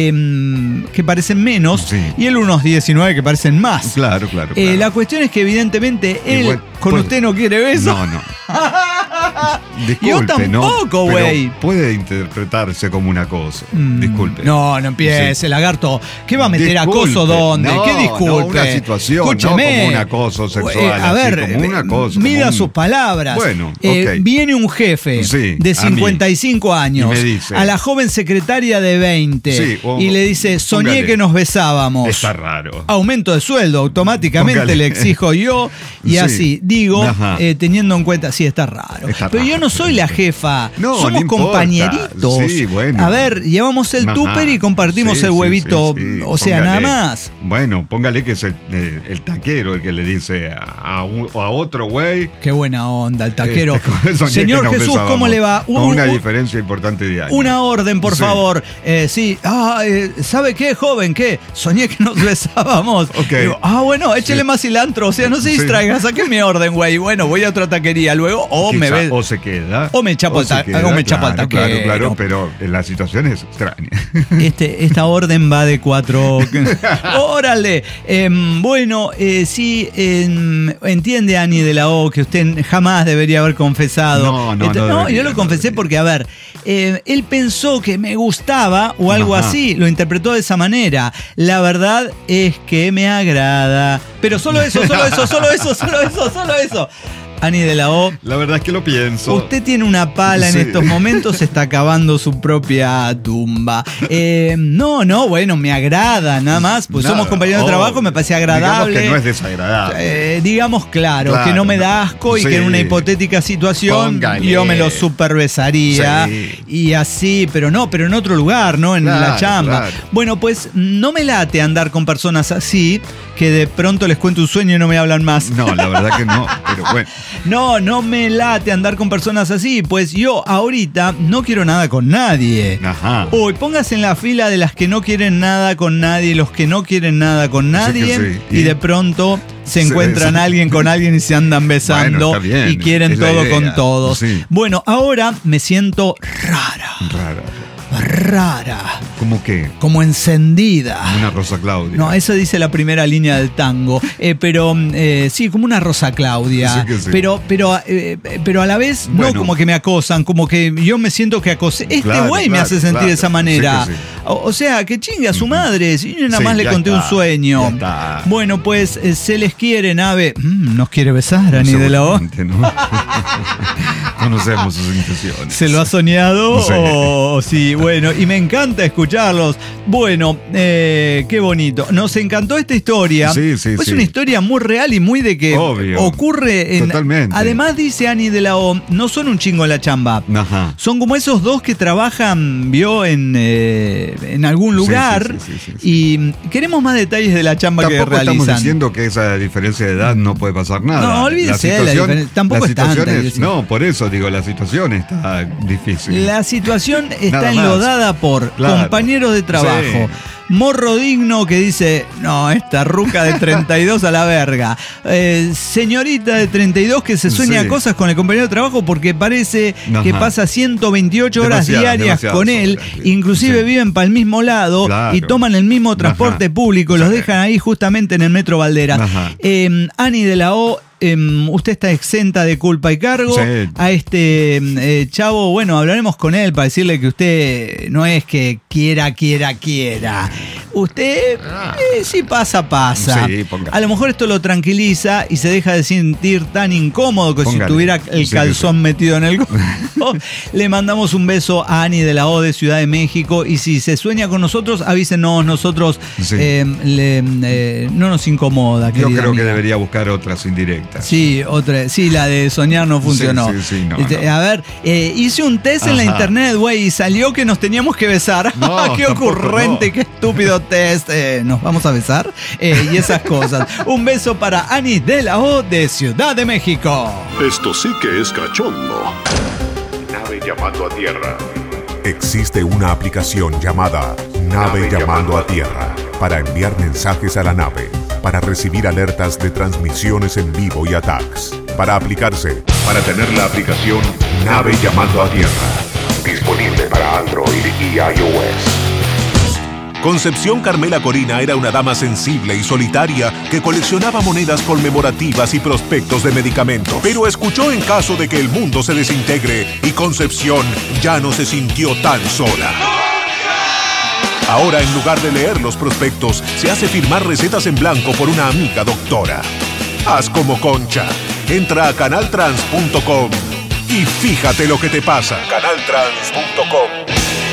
em, que parecen menos
Sí.
y él unos diecinueve que parecen más.
Claro, claro.
Eh,
claro.
la cuestión es que evidentemente él
Igual,
con
puede-
usted no quiere beso.
No, no. Disculpe,
Yo tampoco, güey.
No, puede interpretarse como un acoso. Mm, disculpe.
No, no empiece, sí. Lagarto. ¿Qué va a meter
disculpe.
acoso dónde?
No,
¿Qué disculpe?
No, una situación,
Escúcheme.
no como un acoso sexual.
Eh, a ver,
así, como un acoso.
mida
un...
sus palabras.
Bueno,
eh,
okay.
Viene un jefe
sí,
de cincuenta y cinco años
y me dice,
a la joven secretaria de veinte
sí, o,
y le dice, soñé
póngale.
que nos besábamos.
Está raro.
Aumento de sueldo, automáticamente póngale. Le exijo yo y sí. así. Digo, eh, teniendo en cuenta, sí, está raro.
Está
Pero
raro,
yo no soy la jefa.
No,
somos
no
compañeritos.
Sí, bueno.
A ver, llevamos el
Ajá.
tupper y compartimos
sí,
el huevito.
Sí, sí, sí.
O sea,
póngale.
nada más.
Bueno, póngale que es el, el, el taquero el que le dice a, a, un, a otro güey.
Qué buena onda, el taquero.
Este,
Señor Jesús, besábamos. ¿Cómo le va?
Con uh, una uh, diferencia importante de años.
Una orden, por
sí.
favor. Eh, sí. Ah, eh, ¿sabe qué, joven? ¿Qué? Soñé que nos besábamos.
Okay.
Digo, ah, bueno, échele sí. más cilantro. O sea, no se distraiga. Sí. Saque mi orden, güey. Bueno, voy a otra taquería luego. O
Quizá,
me ve.
O se queda.
O me chapo al taquero. O me chapo al taquero.
Claro, claro, pero la situación es extraña.
Este, esta orden va de cuatro. ¡Órale! Eh, bueno, eh, sí, eh, entiende Ani de la O que usted jamás debería haber confesado.
No, no,
este,
no.
No,
debería,
yo lo confesé
no
porque, a ver, eh, él pensó que me gustaba o algo
Ajá.
así, lo interpretó de esa manera. La verdad es que me agrada. Pero solo eso, solo eso, solo eso, solo eso, solo eso. Ani de la O.
La verdad es que lo pienso.
Usted tiene una pala
sí.
en estos momentos, está cavando su propia tumba. Eh, no, no, bueno, me agrada, nada más. Pues nada, somos compañeros oh, de trabajo, me parece agradable.
Digamos que no es desagradable.
Eh, digamos, claro, claro, que no me da asco no. y sí. que en una hipotética situación Póngale. yo me lo superbesaría. Sí. Y así, pero no, pero en otro lugar, ¿no? En claro, la chamba. Claro. Bueno, pues no me late andar con personas así, que de pronto les cuento un sueño y no me hablan más.
No, la verdad que no, pero bueno.
No, no me late andar con personas así, pues yo ahorita no quiero nada con nadie.
Ajá.
Uy, póngase en la fila de las que no quieren nada con nadie, los que no quieren nada con nadie, sí. y, y de pronto se encuentran sí, sí. alguien con alguien y se andan besando
bueno, bien,
y quieren
es
todo con todos.
Sí.
Bueno, ahora me siento rara.
Rara.
Rara.
¿Cómo qué?
Como encendida.
Como una Rosa Claudia.
No, eso dice la primera línea del tango. Eh, pero eh, sí, como una Rosa Claudia.
Sí que sí.
Pero, pero, eh, pero a la vez bueno. no como que me acosan, como que yo me siento que acosé. Este
claro,
güey
claro,
me hace sentir
claro.
de esa manera.
Sí sí.
o, o sea, que chingue a su madre. Si yo nada
sí,
más le conté
está,
un sueño. Bueno, pues eh, se les quiere, Nave. Mm, nos quiere besar, Ani de la O.
¿no? Conocemos sus intenciones.
¿Se lo ha soñado?
Sí.
O sí, bueno, y me encanta escucharlos. Bueno, eh, qué bonito. Nos encantó esta historia.
Sí, sí,
es
sí.
una historia muy real y muy de que
Obvio.
ocurre en.
Totalmente.
Además, dice Ani de la O, no son un chingo en la chamba.
Ajá.
Son como esos dos que trabajan, vio, en, eh, en algún lugar.
Sí, sí, sí, sí, sí.
Y queremos más detalles de la chamba
Tampoco
que realizan.
estamos diciendo que esa diferencia de edad no puede pasar nada.
No, olvídese de la diferencia. Tampoco
la
es tanta.
Es, no, por eso digo, la situación está difícil.
La situación está
Nada
enlodada más. por claro. compañeros de trabajo. Sí. Morro digno que dice, no, esta ruca de treinta y dos a la verga. Eh, señorita de treinta y dos que se sueña sí. cosas con el compañero de trabajo porque parece Ajá. que pasa ciento veintiocho horas diarias con él, horas, sí. inclusive sí. viven para el mismo lado claro. y toman el mismo transporte Ajá. público, sí. los dejan ahí justamente en el Metro Valderas. Eh, Ani de la O, Eh, usted está exenta de culpa y cargo.
Sí.
A este eh, chavo, bueno, hablaremos con él para decirle que usted no es que quiera, quiera, quiera. Usted, eh, si pasa, pasa.
Sí,
a lo mejor esto lo tranquiliza y se deja de sentir tan incómodo que póngale. Si tuviera el sí, calzón sí. metido en el cuerpo. Le mandamos un beso a Ani de la O de Ciudad de México y si se sueña con nosotros, avísenos, nosotros sí. eh, le, eh, no nos incomoda.
Yo creo
amiga.
que debería buscar otras indirectas.
Sí, otra, sí, la de soñar no funcionó.
Sí, sí, sí, no,
este,
no.
A ver, eh, hice un test Ajá. en la internet, güey, y salió que nos teníamos que besar.
No,
qué ocurrente,
no.
qué estúpido test. Eh, ¿Nos vamos a besar? Eh, y esas cosas. Un beso para Ani de la O de Ciudad de México.
Esto sí que es cachondo. Nave llamando a tierra. Existe una aplicación llamada Nave, Nave llamando a tierra para enviar mensajes a la nave, para recibir alertas de transmisiones en vivo y attacks, para aplicarse, para tener la aplicación Nave llamando a tierra, disponible para Android y iOS. Concepción Carmela Corina era una dama sensible y solitaria que coleccionaba monedas conmemorativas y prospectos de medicamentos. Pero escuchó en caso de que el mundo se desintegre y Concepción ya no se sintió tan sola. Ahora, en lugar de leer los prospectos, se hace firmar recetas en blanco por una amiga doctora. Haz como Concha. Entra a canal trans punto com y fíjate lo que te pasa. canal trans punto com.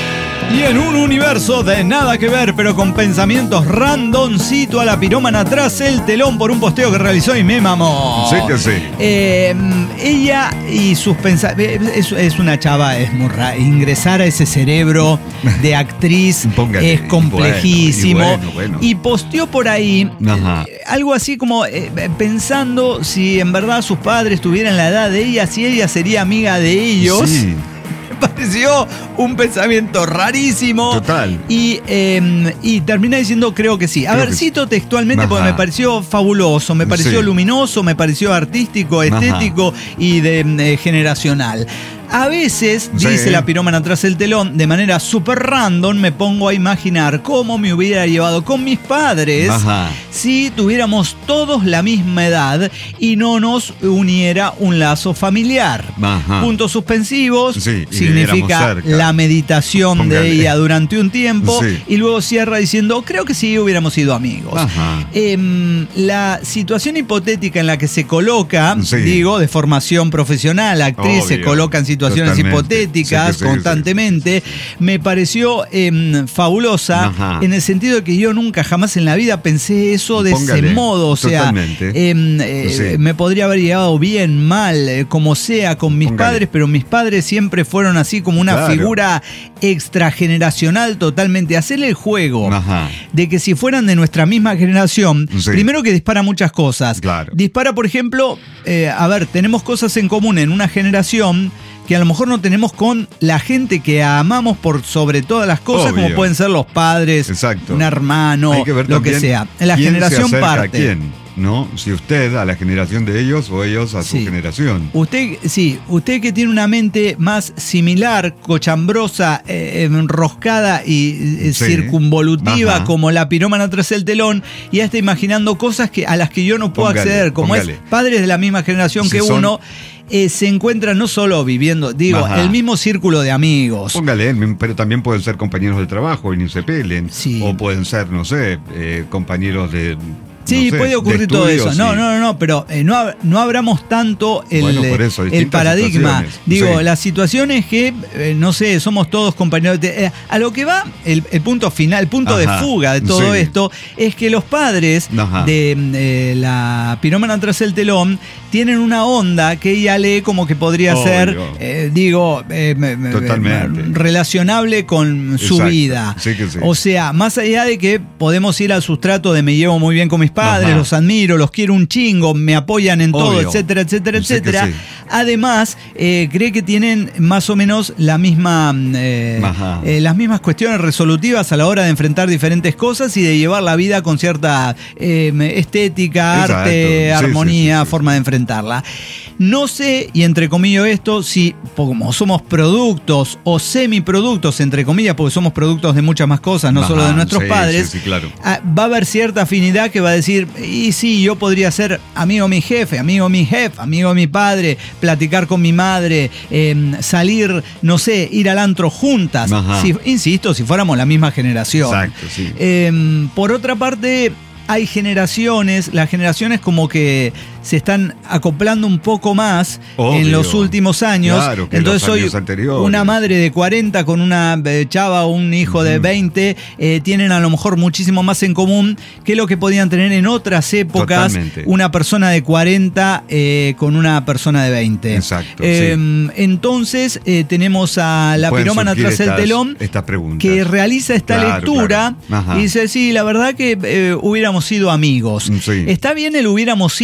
Y en un universo de nada que ver, pero con pensamientos random, cito a la pirómana tras el telón por un posteo que realizó y me mamó.
Sí que sí.
Eh, ella y sus pensamientos... Es, es una chava, es muy rara. Ingresar a ese cerebro de actriz
Póngale,
es complejísimo.
Bueno, y, bueno, bueno.
Y posteó por ahí eh, algo así como eh, pensando si en verdad sus padres tuvieran la edad de ella, si ella sería amiga de ellos.
Sí.
Me pareció un pensamiento rarísimo.
Total.
Y, eh, y termina diciendo, creo que sí. A
Creo
ver, cito textualmente.
Ajá.
Porque me pareció fabuloso, me pareció
Sí.
luminoso, me pareció artístico, estético
Ajá.
y de, eh, generacional. A veces,
Sí.
dice la pirómana tras el telón, de manera súper random me pongo a imaginar cómo me hubiera llevado con mis padres
Ajá.
si tuviéramos todos la misma edad y no nos uniera un lazo familiar.
Ajá.
Puntos suspensivos,
Sí, y
significa
viviéramos cerca.
la meditación
Póngale.
de ella durante un tiempo,
Sí.
y luego cierra diciendo, creo que sí hubiéramos sido amigos.
Ajá.
Eh, la situación hipotética en la que se coloca,
Sí.
digo, de formación profesional, la actriz se
Obvio.
coloca en situaciones
Totalmente.
hipotéticas
Sí, que sí,
constantemente, me pareció eh, fabulosa.
Ajá.
En el sentido de que yo nunca jamás en la vida pensé eso de
Póngale.
ese modo, o sea,
Totalmente.
eh, eh,
Sí.
me podría haber llevado bien, mal, eh, como sea, con mis
Póngale.
padres, pero mis padres siempre fueron así como una
Claro.
figura extrageneracional totalmente. Hacerle el juego
Ajá.
de que si fueran de nuestra misma generación,
Sí.
primero que dispara muchas cosas.
Claro.
Dispara, por ejemplo, eh, a ver, tenemos cosas en común en una generación que a lo mejor no tenemos con la gente que amamos por sobre todas las cosas,
Obvio.
como pueden ser los padres,
Exacto.
un hermano,
Hay que ver
lo que
también
sea. La
quién
generación
se acerca a
parte.
quién, ¿no? Si usted a la generación de ellos o ellos a su
Sí.
generación.
Usted, sí, usted que tiene una mente más similar, cochambrosa, eh, enroscada y eh,
Sí.
circunvolutiva,
Ajá.
como la pirómana tras el telón, y ya está imaginando cosas que, a las que yo no puedo
Póngale,
acceder, como
póngale.
es padres de la misma generación
Si
que
son-
uno, eh, se encuentran no solo viviendo, digo,
Ajá.
el mismo círculo de amigos.
Póngale, pero también pueden ser compañeros de trabajo y ni se peleen.
Sí.
O pueden ser, no sé, eh, compañeros de.
Sí,
no sé,
puede ocurrir
de
todo eso.
estudios
No,
y-
no, no, no, pero eh, no, ab- no abramos tanto el,
Bueno, por eso,
el
distintas
paradigma.
situaciones.
Digo,
Sí.
la situación es que, eh, no sé, somos todos compañeros. De, eh, a lo que va, el, el punto final, el punto
Ajá,
de fuga de todo
sí.
esto, es que los padres
Ajá.
de eh, la pirómana tras el telón tienen una onda que ella lee como que podría
Obvio.
ser, eh, digo, eh, me- me-
Totalmente.
me- relacionable con su
Exacto.
vida.
Sí que sí.
O sea, más allá de que podemos ir al sustrato de me llevo muy bien con mis padres,
Ajá.
los admiro, los quiero un chingo, me apoyan en todo,
Obvio.
etcétera, etcétera,
Sí que
etcétera.
sí.
Además, eh, cree que tienen más o menos la misma, eh,
Ajá.
eh, las mismas cuestiones resolutivas a la hora de enfrentar diferentes cosas y de llevar la vida con cierta eh, estética,
Exacto.
arte,
Sí,
armonía,
sí, sí, sí.
forma de enfrentarla. No sé, y entre comillas esto, si como somos productos o semiproductos, entre comillas, porque somos productos de muchas más cosas, no
Ajá,
solo de nuestros
sí,
padres,
sí, sí, claro.
ah, va a haber cierta afinidad que va a decir, y sí, yo podría ser amigo de mi jefe, amigo de mi jefe, amigo de mi padre, platicar con mi madre, eh, salir, no sé, ir al antro juntas.
Ajá.
Si, insisto, si fuéramos la misma generación.
Exacto, sí.
Eh, por otra parte, hay generaciones, las generaciones como que se están acoplando un poco más
Obvio.
en los últimos años.
Claro, que
Entonces
los años
soy
anteriores.
una madre de cuarenta con una eh, chava o un hijo de veinte, eh, tienen a lo mejor muchísimo más en común que lo que podían tener en otras épocas
Totalmente.
una persona de cuarenta eh, con una persona de veinte.
Exacto,
Eh, Entonces eh, tenemos a la
Pueden
pirómana
surgir
tras el
estas-
telón
estas preguntas.
que realiza esta
Claro,
lectura
claro. Ajá.
y dice, sí, la verdad que eh, hubiéramos sido amigos.
Sí.
Está bien el hubiéramos sido porque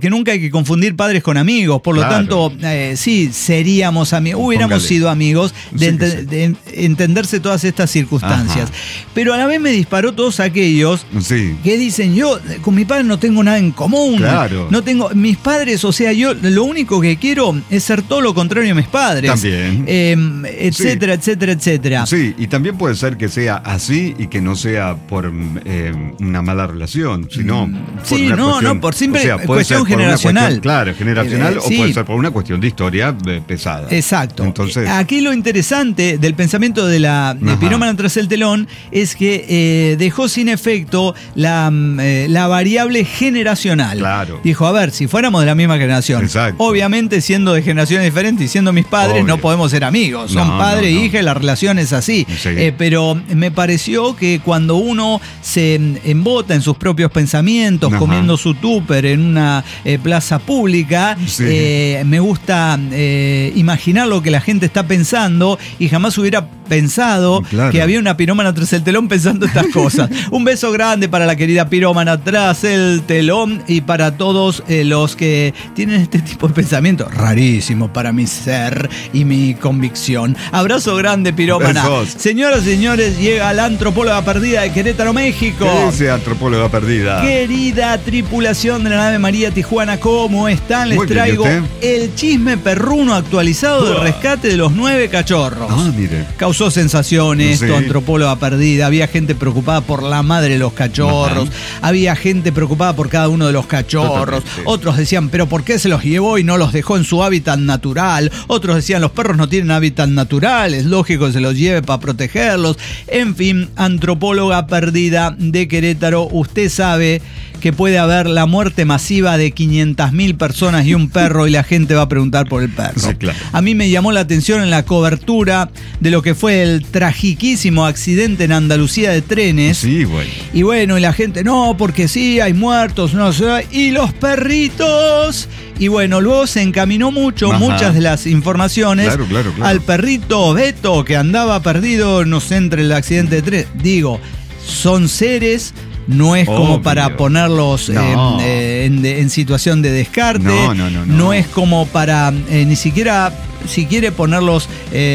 porque nunca hay que confundir padres con amigos, por lo
Claro.
tanto, eh, sí, seríamos amigos, hubiéramos
Póngale.
sido amigos de,
Sí,
ente-
sí.
de en- entenderse todas estas circunstancias.
Ajá.
Pero a la vez me disparó todos aquellos
Sí.
que dicen, yo con mi padre no tengo nada en común.
Claro.
No tengo, mis padres, o sea, yo lo único que quiero es ser todo lo contrario a mis padres.
También.
Eh, etcétera, etcétera, etcétera.
Sí, y también puede ser que sea así y que no sea por eh, una mala relación, sino por
Sí,
una
no,
cuestión,
no, por simple
o sea, puede
cuestión
ser por una
generacional.
cuestión, claro, generacional,
Eh,
o
sí.
puede ser por una cuestión de historia eh, pesada.
Exacto.
Entonces,
Aquí lo interesante del pensamiento de la de
Ajá.
pirómana tras el telón es que eh, dejó sin efecto la, mm, eh, la variable generacional.
Claro.
Dijo, a ver, si fuéramos de la misma generación,
Exacto.
obviamente siendo de generaciones diferentes y siendo mis padres,
Obvio.
no podemos ser amigos. Son
No,
padre
no,
e
no.
hija y la relación es así.
Sí.
Eh, pero me pareció que cuando uno se mm, embota en sus propios pensamientos,
Ajá.
comiendo su tupper en una eh, plaza pública,
Sí.
eh, me gusta eh, imaginar lo que la gente está pensando y jamás hubiera pensado
Claro.
que había una pirómana tras el telón pensando estas cosas. Un beso grande para la querida pirómana tras el telón y para todos eh, los que tienen este tipo de pensamiento rarísimo para mi ser y mi convicción. Abrazo grande, pirómana.
Besos.
Señoras y señores, llega la antropóloga perdida de Querétaro, México.
¿qué dice antropóloga perdida?
Querida tripulación de la nave María Tijuana, ¿cómo están? Les
Muy bien, ¿y
traigo
usted?
el chisme perruno actualizado del
Uah.
rescate de los nueve cachorros.
Ah, mire.
Causó sensaciones
Sí.
esto, antropóloga perdida. Había gente preocupada por la madre de los cachorros.
Ajá.
Había gente preocupada por cada uno de los cachorros.
Totalmente.
Otros decían, ¿pero por qué se los llevó y no los dejó en su hábitat natural? Otros decían, los perros no tienen hábitat natural. Es lógico que se los lleve para protegerlos. En fin, antropóloga perdida de Querétaro, usted sabe que puede haber la muerte masiva de quinientas mil personas y un perro y la gente va a preguntar por el perro.
Sí, claro.
A mí me llamó la atención en la cobertura de lo que fue el tragiquísimo accidente en Andalucía de trenes.
Sí, güey.
Y bueno, y la gente, no, porque sí, hay muertos, no sé, y los perritos. Y bueno, luego se encaminó mucho,
Ajá.
muchas de las informaciones
Claro, claro, claro.
al perrito Beto que andaba perdido, no sé, entre el accidente de tren. Digo, son seres, no es como
Obvio.
para ponerlos
No.
eh, eh, en, de- en situación de descarte.
No, no, no, no.
es como para eh, ni siquiera, si quiere ponerlos,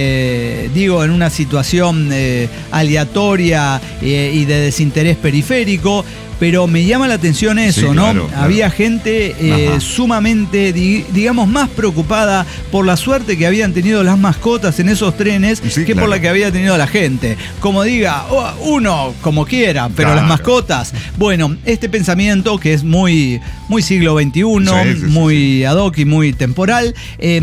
eh, digo, en una situación eh, aleatoria eh, y de desinterés periférico. Pero me llama la atención eso,
Sí,
¿no?
claro, claro.
Había gente eh,
Ajá.
sumamente, di- digamos, más preocupada por la suerte que habían tenido las mascotas en esos trenes
Sí,
que
claro.
por la que había tenido la gente. Como diga, oh, uno como quiera, pero
Claro.
las mascotas. Bueno, este pensamiento que es muy, muy siglo veintiuno,
Sí, sí, sí,
muy ad hoc y muy temporal, eh,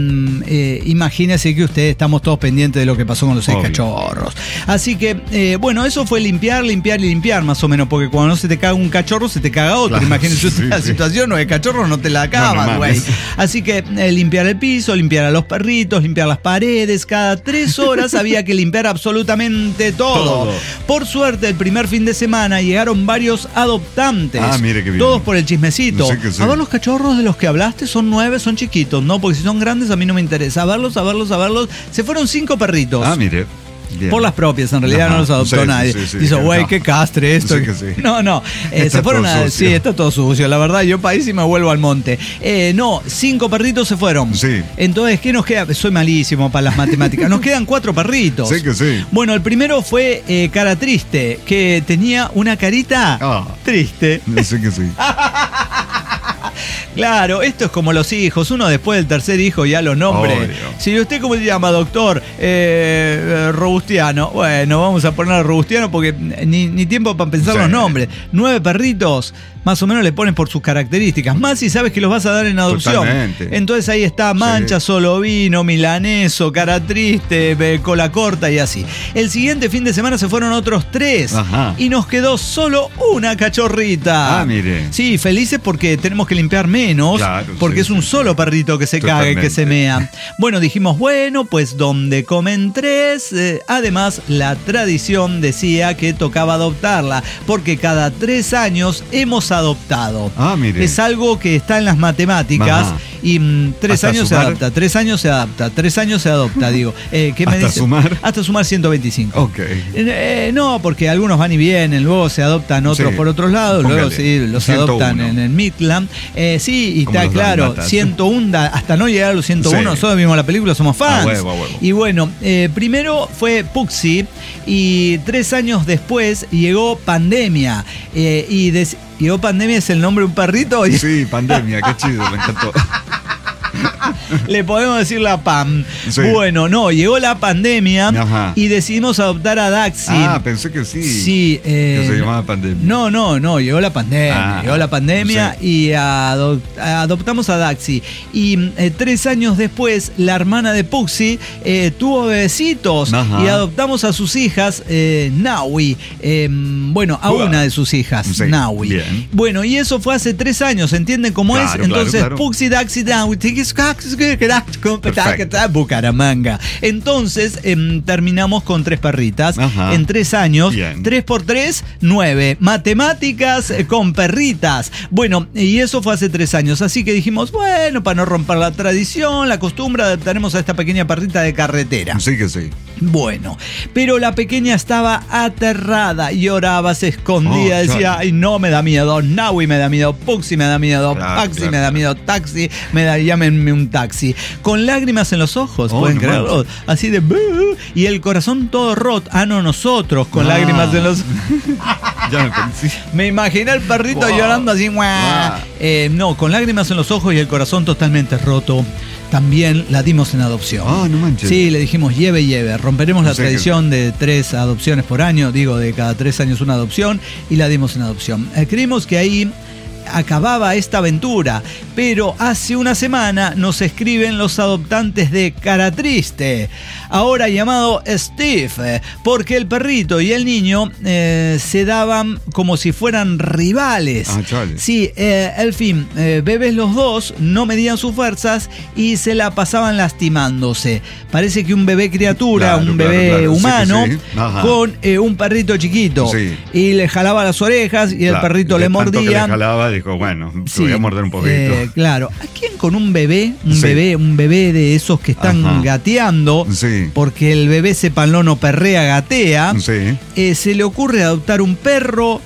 eh, imagínese que ustedes estamos todos pendientes de lo que pasó con los seis
Obvio.
cachorros. Así que, eh, bueno, eso fue limpiar, limpiar y limpiar, más o menos, porque cuando no se te caga un cachorro, se te caga otro.
Claro,
Imagínense usted
sí,
la
sí.
situación, no de cachorro no te la acabas,
No, no
güey.
mames.
Así que eh, limpiar el piso, limpiar a los perritos, limpiar las paredes. Cada tres horas había que limpiar absolutamente todo.
Todo.
Por suerte, el primer fin de semana llegaron varios adoptantes.
Ah, mire qué bien.
Todos por el chismecito.
Sí que sí.
A ver, los cachorros de los que hablaste son nueve, son chiquitos, ¿no? Porque si son grandes a mí no me interesa. A verlos, a verlos, a verlos. Se fueron cinco perritos.
Ah, mire. Bien.
Por las propias, en realidad
Ajá.
no los adoptó
Sí, sí,
nadie.
sí, sí.
Dice, güey,
No.
qué castre esto.
Sí que sí.
No, no. Eh,
Está
se fueron
todo
a.
sucio.
Sí, está todo sucio. La verdad, yo para ahí sí me vuelvo al monte. Eh, no, cinco perritos se fueron.
Sí.
Entonces, ¿qué nos queda? Soy malísimo para las matemáticas. Nos quedan cuatro perritos.
Sí que sí.
Bueno, el primero fue eh, Cara Triste, que tenía una carita
Ah.
triste.
Sí que sí.
Claro, esto es como los hijos. Uno después del tercer hijo ya lo nombre.
Obvio.
Si usted, ¿cómo se llama, doctor? Eh, eh, Robustiano. Bueno, vamos a poner a Robustiano porque ni, ni tiempo para pensar
Sí.
los nombres. Nueve perritos, más o menos le pones por sus características. Más si sabes que los vas a dar en adopción.
Totalmente.
Entonces ahí está Mancha,
Sí.
Solo Vino, Milaneso, Cara Triste, eh, Cola Corta y así. El siguiente fin de semana se fueron otros tres.
Ajá.
Y nos quedó solo una cachorrita.
Ah, mire.
Sí, felices porque tenemos que limpiar menos,
Claro,
porque
sí,
es un
sí,
solo perrito que se cague, que se mea. Bueno, dijimos, bueno, pues donde comen tres. Eh, además, la tradición decía que tocaba adoptarla, porque cada tres años hemos adoptado.
Ah, mire.
Es algo que está en las matemáticas.
Ajá.
Y mm, tres
¿Hasta
años
sumar?
se adapta, tres años se adapta, tres años se adopta, digo. Eh, ¿qué me
¿Hasta
dice?
sumar?
Hasta sumar ciento veinticinco.
Ok.
Eh, no, porque algunos van y vienen, luego se adoptan otros
Sí.
por otros lados,
Póngale,
luego sí, los
ciento uno.
adoptan en el Midland. Eh, sí, y
Como
está
los
claro,
dalmatas.
ciento uno, da- hasta no llegar a los ciento uno,
Sí.
nosotros vimos la película, somos fans.
A huevo, a huevo.
Y bueno, eh, primero fue Puxi y tres años después llegó Pandemia. Eh, y des- llegó Pandemia es el nombre de un perrito y
Sí, pandemia, qué chido, me encantó.
le podemos decir la Pam.
Sí.
Bueno, no, llegó la pandemia
Ajá.
y decidimos adoptar a Daxi.
Ah, pensé que sí.
Sí, eh,
Que se llamaba pandemia.
No, no, no, llegó la pandemia.
Ah,
llegó la pandemia
sí.
y ado- adoptamos a Daxi. Y eh, tres años después, la hermana de Puxi eh, tuvo bebecitos.
Ajá.
Y adoptamos a sus hijas, eh, Naui. Eh, bueno, a
Uah.
una de sus hijas,
Sí,
Naui.
bien.
Bueno, y eso fue hace tres años, ¿entienden cómo
Claro,
es?
claro,
Entonces,
claro.
Puxi, Daxi, Naui, Bucaramanga. Entonces, em, terminamos con tres perritas.
Ajá.
En tres años,
Bien.
tres por tres, nueve. Matemáticas eh, con perritas. Bueno, y eso fue hace tres años. Así que dijimos, bueno, para no romper la tradición, la costumbre, adaptaremos a esta pequeña perrita de carretera.
Sí que sí.
Bueno, pero la pequeña estaba aterrada, lloraba, se escondía,
Oh,
decía,
claro.
ay, no, me da miedo, Naui me da miedo, Puxi me da miedo,
Claro,
Paxi
claro,
me da
claro.
miedo, Taxi, me da, llámenme un taxi. Con lágrimas en los ojos,
Oh,
¿pueden
no
creerlo?
manches.
Así de, "Buh", y el corazón todo roto. Ah, no, nosotros, con
Ah.
lágrimas en los
Ya me pensé.
Me imaginé al perrito
Wow.
llorando así, "Guau".
Wow.
Eh, no, con lágrimas en los ojos y el corazón totalmente roto. También la dimos en adopción.
Ah, no manches.
Sí, le dijimos lleve, lleve. Romperemos la
O sea que-
tradición de tres adopciones por año, digo, de cada tres años una adopción, y la dimos en adopción. Eh, creímos que ahí acababa esta aventura, pero hace una semana nos escriben los adoptantes de Cara Triste, ahora llamado Steve, eh, porque el perrito y el niño eh, se daban como si fueran rivales.
Ah, chale.
Sí, eh, el fin, eh, bebés los dos, no medían sus fuerzas y se la pasaban lastimándose. Parece que un bebé criatura,
Claro,
un
claro,
bebé
claro, sí que
humano,
sí. Ajá.
con eh, un perrito chiquito.
Sí.
Y le jalaba las orejas y el
Claro,
perrito
de
le
tanto que
mordía.
le jalaba, dijo, bueno, te
Sí,
voy a morder un poquito.
eh, claro. ¿A quién con un bebé, un
Sí.
bebé, un bebé de esos que están
Ajá.
gateando,
Sí.
porque el bebé sepanlono perrea, gatea,
Sí.
eh, se le ocurre adoptar un perro?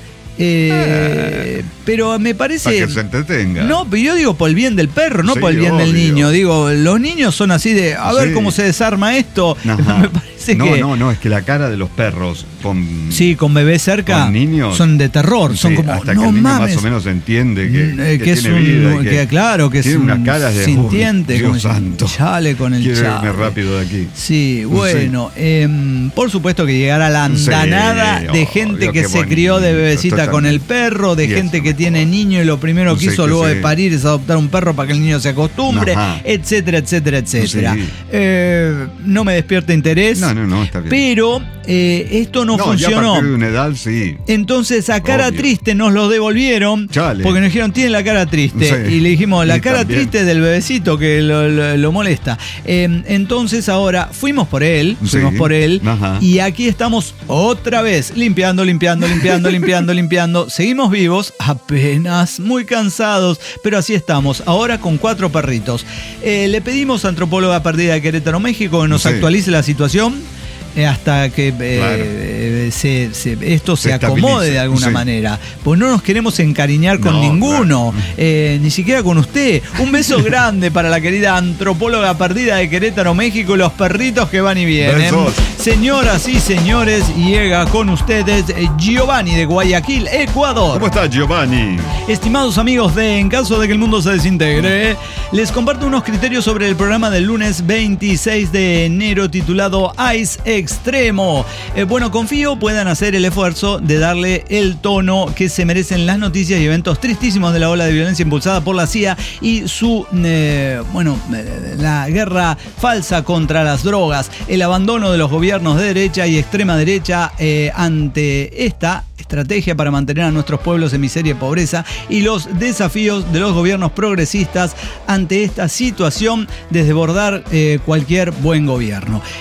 Eh, pero me parece.
Para que se entretenga.
No, pero yo digo por el bien del perro, no
Sí,
por el bien del
obvio.
niño. Digo, los niños son así de, a ver
Sí.
cómo se desarma esto.
Ajá.
Me parece
no,
que.
no, no, es que la cara de los perros con.
Sí, con bebés cerca
Con niños.
son de terror, son
Sí,
como
hasta
no
que el niño
mames.
más o menos entiende que,
Mm, eh,
que
que es
tiene
un-
vida y
que claro, que es
tiene
un
unas caras de
sintiente,
"Uy,
como
Dios
dice,
santo,
chale con el
quiero irme
chale".
rápido de aquí.
Sí, bueno, em, por supuesto que llegará la
Sí,
andanada de
obvio,
gente que
qué
se crió de
bonito,
bebecita con el perro, de
Y
gente
eso
que tiene
mejor.
niño y lo primero que
Sí,
hizo
que
luego de
sí.
parir es adoptar un perro para que el niño se acostumbre,
Ajá.
etcétera, etcétera, etcétera.
Sí.
Eh, no me despierta interés,
No, no, no, está bien.
pero eh, esto no,
no, ya a
funcionó.
partir de una edad, sí.
Entonces a cara
Obvio.
triste nos lo devolvieron.
Chale.
Porque nos dijeron, tiene la cara triste.
Sí.
Y le dijimos, la
Y
cara
también.
triste del bebecito que lo, lo- lo molesta. Eh, entonces ahora fuimos por él,
Sí.
fuimos por él.
Ajá.
Y aquí estamos otra vez, limpiando, limpiando, limpiando, limpiando, limpiando. Seguimos vivos, apenas muy cansados, pero así estamos. Ahora con cuatro perritos. Eh, le pedimos a Antropóloga Perdida de Querétaro, México, que nos
Sí.
actualice la situación. eh, Hasta que eh,
Claro.
eh, se, se- esto se,
Se
acomode
estabilice,
de alguna
sí.
manera. Pues no nos queremos encariñar con
No,
ninguno,
claro.
eh, ni siquiera con usted. Un beso grande para la querida Antropóloga Perdida de Querétaro, México, y los perritos que van y vienen.
Besos.
Señoras y señores, llega con ustedes eh, Giovanni de Guayaquil, Ecuador.
¿Cómo está, Giovanni?
Estimados amigos de En caso de que el mundo se desintegre, les comparto unos criterios sobre el programa del lunes veintiséis de enero titulado Ice Extremo. Eh, bueno, confío puedan hacer el esfuerzo de darle el tono que se merecen las noticias y eventos tristísimos de la ola de violencia impulsada por la C I A y su, eh, bueno, eh, la guerra falsa contra las drogas, el abandono de los gobiernos de derecha y extrema derecha eh, ante esta estrategia para mantener a nuestros pueblos en miseria y pobreza y los desafíos de los gobiernos progresistas ante esta situación de desbordar eh, cualquier buen gobierno.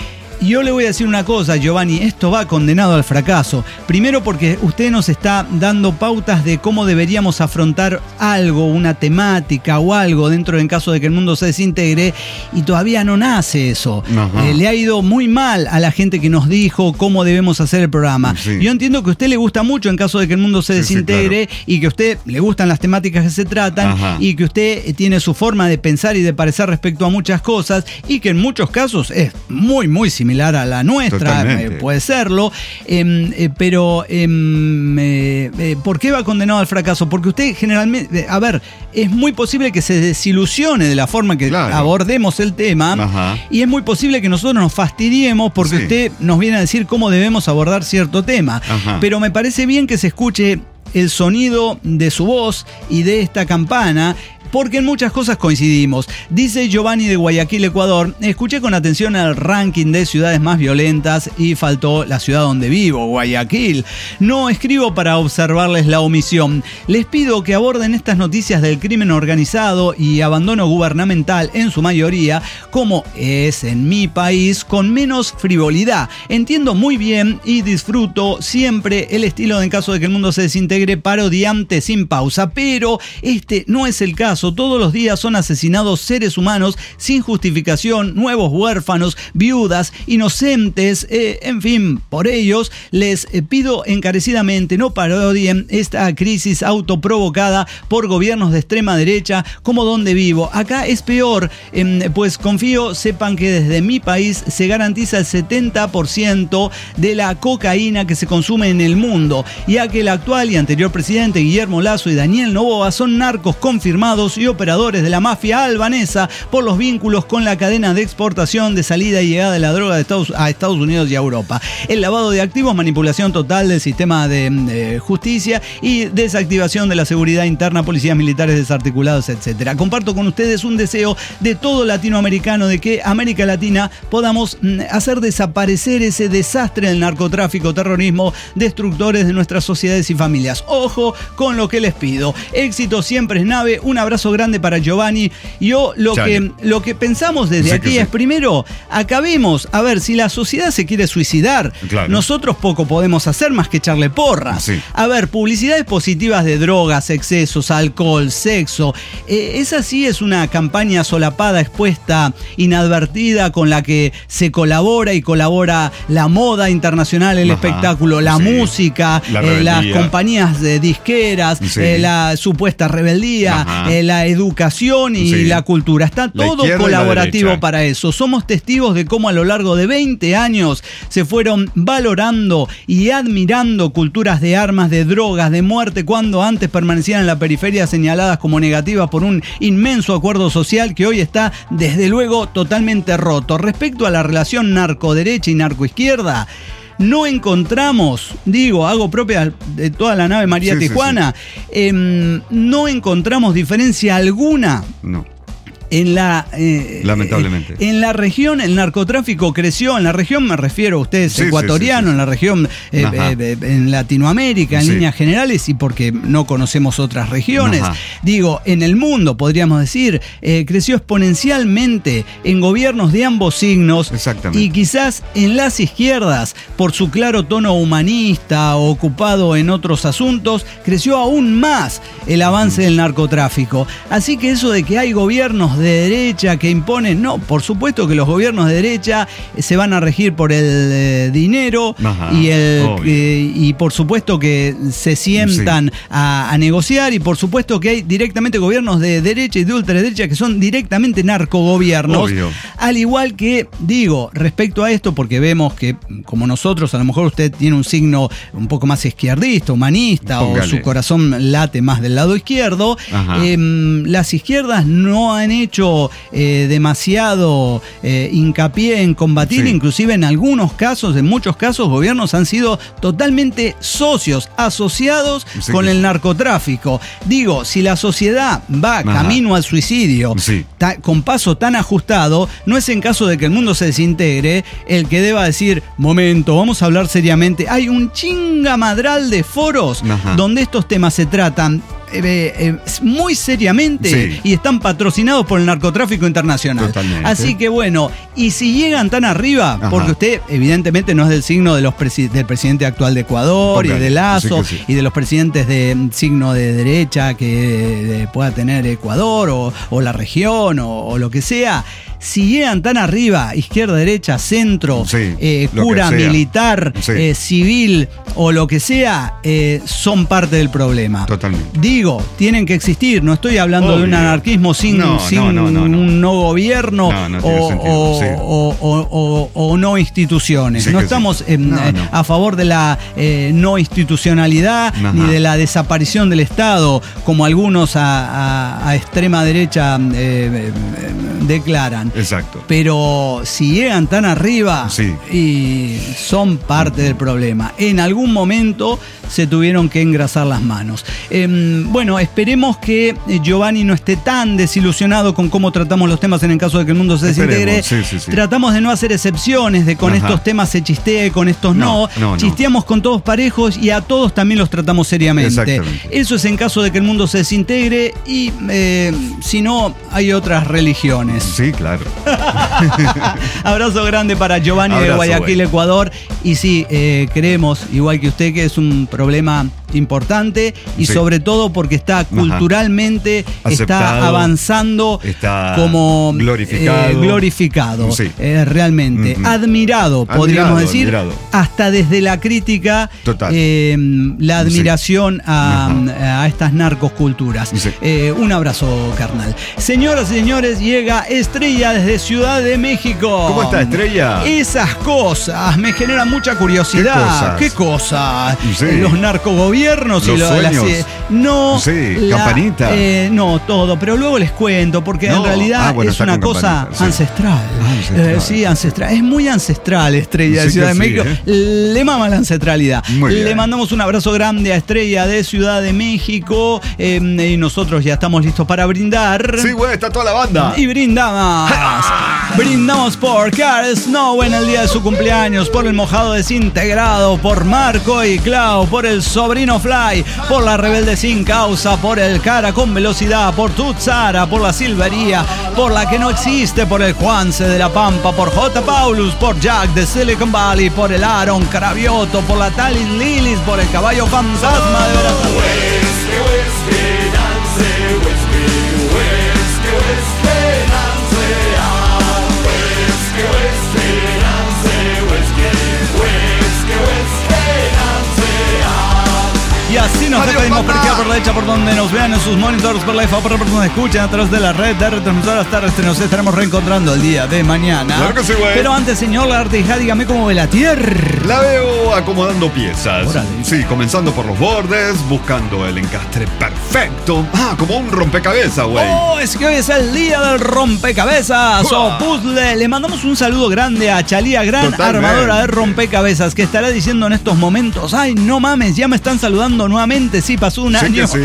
yo le voy a decir una cosa, Giovanni, esto va condenado al fracaso. Primero porque usted nos está dando pautas de cómo deberíamos afrontar algo, una temática o algo dentro en caso de que el mundo se desintegre, y todavía no nace eso. Eh, le ha ido muy mal a la gente que nos dijo cómo debemos hacer el programa. Sí. Yo entiendo que a usted le gusta mucho en caso de que el mundo se desintegre, sí, sí, claro, y que a usted le gustan las temáticas que se tratan. Ajá. Y que usted tiene su forma de pensar y de parecer respecto a muchas cosas, y que en muchos casos es muy, muy similar a la nuestra, eh, puede serlo, eh, eh, pero eh, eh, ¿por qué va condenado al fracaso? Porque usted generalmente, a ver, es muy posible que se desilusione de la forma que claro. abordemos el tema. Ajá. Y es muy posible que nosotros nos fastidiemos porque sí. usted nos viene a decir cómo debemos abordar cierto tema. Ajá. Pero me parece bien que se escuche el sonido de su voz y de esta campana, porque en muchas cosas coincidimos. Dice Giovanni de Guayaquil, Ecuador: escuché con atención el ranking de ciudades más violentas y faltó la ciudad donde vivo, Guayaquil. No escribo para observarles la omisión. Les pido que aborden estas noticias del crimen organizado y abandono gubernamental en su mayoría, como es en mi país, con menos frivolidad. Entiendo muy bien y disfruto siempre el estilo de En caso de que el mundo se desintegre, parodiante sin pausa, pero este no es el caso. Todos los días son asesinados seres humanos sin justificación, nuevos huérfanos, viudas, inocentes, eh, en fin, por ellos les eh, pido encarecidamente no parodien esta crisis autoprovocada por gobiernos de extrema derecha como donde vivo. Acá es peor, eh, pues confío, sepan que desde mi país se garantiza el setenta por ciento de la cocaína que se consume en el mundo, ya que el actual y anterior presidente Guillermo Lasso y Daniel Noboa son narcos confirmados y operadores de la mafia albanesa por los vínculos con la cadena de exportación, de salida y llegada de la droga de Estados, a Estados Unidos y a Europa. El lavado de activos, manipulación total del sistema de, de justicia y desactivación de la seguridad interna, policías militares desarticulados, etcétera. Comparto con ustedes un deseo de todo latinoamericano de que América Latina podamos hacer desaparecer ese desastre del narcotráfico, terrorismo, destructores de nuestras sociedades y familias. Ojo con lo que les pido. Éxito siempre es nave. Un abrazo grande para Giovanni. Yo lo que, lo que pensamos desde sí, aquí sí. es, primero, acabemos, a ver, si la sociedad se quiere suicidar, claro. nosotros poco podemos hacer más que echarle porras. Sí. A ver, publicidades positivas de drogas, excesos, alcohol, sexo, eh, esa sí es una campaña solapada, expuesta, inadvertida, con la que se colabora y colabora la moda internacional, el Ajá. espectáculo, la sí. música, la eh, las compañías de disqueras, sí. eh, la supuesta rebeldía, eh, la educación y sí. la cultura. Está todo colaborativo para eso. Somos testigos de cómo a lo largo de veinte años se fueron valorando y admirando culturas de armas, de drogas, de muerte, cuando antes permanecían en la periferia señaladas como negativas por un inmenso acuerdo social que hoy está, desde luego, totalmente roto. Respecto a la relación narcoderecha y narcoizquierda, no encontramos, digo, hago propia de toda la nave María sí, Tijuana, sí, sí. Eh, no encontramos diferencia alguna. No. En la, eh, Lamentablemente. Eh, en la región el narcotráfico creció. En la región me refiero, usted es sí, ecuatoriano, sí, sí, sí. en la región, eh, eh, en Latinoamérica, en sí. líneas generales, y porque no conocemos otras regiones. Ajá. Digo, en el mundo, podríamos decir, eh, creció exponencialmente en gobiernos de ambos signos. Exactamente. Y quizás en las izquierdas, por su claro tono humanista, ocupado en otros asuntos, creció aún más el avance mm. del narcotráfico. Así que eso de que hay gobiernos de derecha que imponen, no, por supuesto que los gobiernos de derecha se van a regir por el eh, dinero Ajá, y, el, eh, y por supuesto que se sientan sí. a, a negociar, y por supuesto que hay directamente gobiernos de derecha y de ultraderecha que son directamente narcogobiernos. Obvio. Al igual que, digo, respecto a esto, porque vemos que como nosotros, a lo mejor usted tiene un signo un poco más izquierdista, humanista, Póngale. o su corazón late más del lado izquierdo, eh, las izquierdas no han hecho hecho eh, demasiado eh, hincapié en combatir, sí. inclusive en algunos casos, en muchos casos, gobiernos han sido totalmente socios, asociados sí, con sí. el narcotráfico. Digo, si la sociedad va Ajá. camino al suicidio, sí. ta, con paso tan ajustado, no es en caso de que el mundo se desintegre el que deba decir, momento, vamos a hablar seriamente. Hay un chingamadral de foros Ajá. donde estos temas se tratan. eh, eh, muy seriamente sí. y están patrocinados por el narcotráfico internacional.
Totalmente.
Así que bueno, y si llegan tan arriba, Ajá. porque usted evidentemente no es del signo de los presi- del presidente actual de Ecuador okay. y de Lazo sí sí. y de los presidentes de signo de derecha que de, pueda tener Ecuador o, o la región o, o lo que sea. Si llegan tan arriba, izquierda, derecha, centro, sí, eh, cura, militar, sí. eh, civil o lo que sea, eh, son parte del problema.
Totalmente.
Digo, tienen que existir. No estoy hablando Obvio. de un anarquismo sin, no, sin no, no, no, no. un no gobierno no, no o, o, sí. o, o, o, o no instituciones. Sí no estamos sí. en, no, no. a favor de la eh, no institucionalidad Ajá. ni de la desaparición del Estado, como algunos a, a, a extrema derecha eh, eh, declaran.
Exacto.
Pero si llegan tan arriba
sí.
y son parte del problema. En algún momento se tuvieron que engrasar las manos. Eh, bueno, esperemos que Giovanni no esté tan desilusionado con cómo tratamos los temas en el caso de que el mundo se desintegre.
Sí, sí, sí.
Tratamos de no hacer excepciones, de con Ajá. estos temas se chistee, con estos no. no, no Chisteamos no. con todos parejos y a todos también los tratamos seriamente. Eso es en caso de que el mundo se desintegre y eh, si no, hay otras religiones.
Sí, claro.
Abrazo grande para Giovanni Abrazo, de Guayaquil, güey. Ecuador. Y sí, eh, creemos, igual que usted, que es un problema importante y sí. sobre todo porque está culturalmente, está avanzando,
está
como
glorificado,
eh, glorificado
sí.
eh, realmente. Uh-huh. Admirado, podríamos admirado, decir, admirado. hasta desde la crítica, eh, la admiración sí. a, uh-huh. a estas narcosculturas. Sí. Eh, un abrazo, carnal. Señoras y señores, llega Estrella desde Ciudad de México.
¿Cómo está, Estrella?
Esas cosas me generan mucha curiosidad. ¿Qué cosas? ¿Qué cosas? Sí. Los narcogobiernos
los
y lo,
sueños.
Las, no,
sí,
la,
campanita.
Eh, no, todo, pero luego les cuento, porque no. en realidad ah, bueno, es una cosa sí. ancestral. Ah, ancestral. Eh, sí, ancestral. Es muy ancestral, Estrella sí, de Ciudad de México. Sí, ¿eh? Le mama la ancestralidad. Muy Le bien. mandamos un abrazo grande a Estrella de Ciudad de México eh, y nosotros ya estamos listos para brindar.
Sí, güey, está toda la banda.
Y brindamos. Brindamos por Car Snow en el día de su cumpleaños, por el mojado desintegrado, por Marco y Clau, por el sobrino Fly, por la rebelde sin causa, por el cara con velocidad, por Tutsara, por la Silvería, por la que no existe, por el Juanse de la Pampa, por J. Paulus, por Jack de Silicon Valley, por el Aaron Carabioto, por la Talis Lilis, por el caballo fantasma de Veracruz. Y así nos despedimos por aquí, por la derecha, por donde nos vean en sus monitores, por la F A, por donde escuchan a través de la red de retransmisoras terrestres. Nos estaremos reencontrando el día de mañana.
Claro que sí, güey.
Pero antes, señor Lagartija, dígame cómo ve la tierra.
La veo acomodando piezas.
Órale.
Sí, comenzando por los bordes, buscando el encastre perfecto. Ah, como un rompecabezas, güey.
Oh, es que hoy es el día del rompecabezas o puzzle. Le mandamos un saludo grande a Chalía, gran Totalmente. armadora de rompecabezas, que estará diciendo en estos momentos: ay, no mames, ya me están saludando nuevamente. Sí, pasó un
sí
año
sí.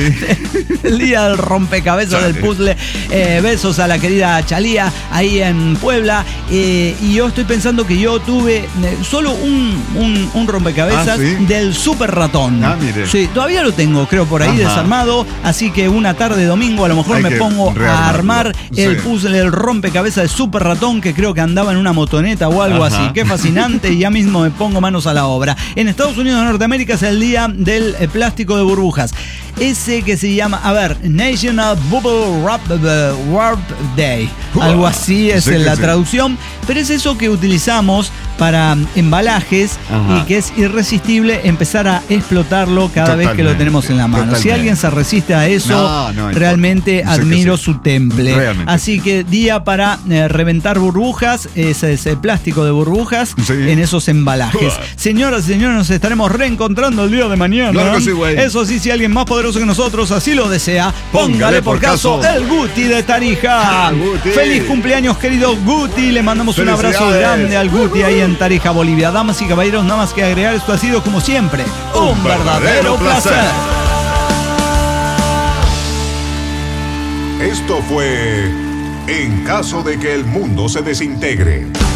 el día del rompecabezas Chale. del puzzle. Eh, besos a la querida Chalía ahí en Puebla. Eh, y yo estoy pensando que yo tuve eh, solo un, un, un rompecabezas
ah, ¿sí?
del Super Ratón.
Ah, mire.
Sí, todavía lo tengo, creo, por ahí Ajá. desarmado. Así que una tarde domingo a lo mejor Hay me pongo a armar sí. el puzzle, el rompecabezas de Super Ratón, que creo que andaba en una motoneta o algo Ajá. así. Qué fascinante. Y ya mismo me pongo manos a la obra. En Estados Unidos de Norteamérica es el día del eh, plástico de burbujas. Ese que se llama, a ver, National Bubble Wrap, uh, Warp Day. Uh, algo así es en la sí. traducción. Pero es eso que utilizamos para embalajes Ajá. y que es irresistible empezar a explotarlo cada Totalmente. vez que lo tenemos en la mano. Totalmente. Si alguien se resiste a eso, no, no, realmente no admiro sí. su temple. Realmente. Así que día para eh, reventar burbujas, ese, ese plástico de burbujas sí. en esos embalajes. Uh. Señoras y señores, nos estaremos reencontrando el día de mañana.
Claro sí,
eso sí, si alguien más poderoso que nosotros así lo desea, póngale, póngale por caso, caso el Guti de Tarija.
Guti.
Feliz cumpleaños, querido Guti. Le mandamos un abrazo grande al Guti ahí en Tarija, Bolivia. Damas y caballeros, nada más que agregar, esto ha sido como siempre un, un verdadero, verdadero placer. placer.
Esto fue En caso de que el mundo se desintegre.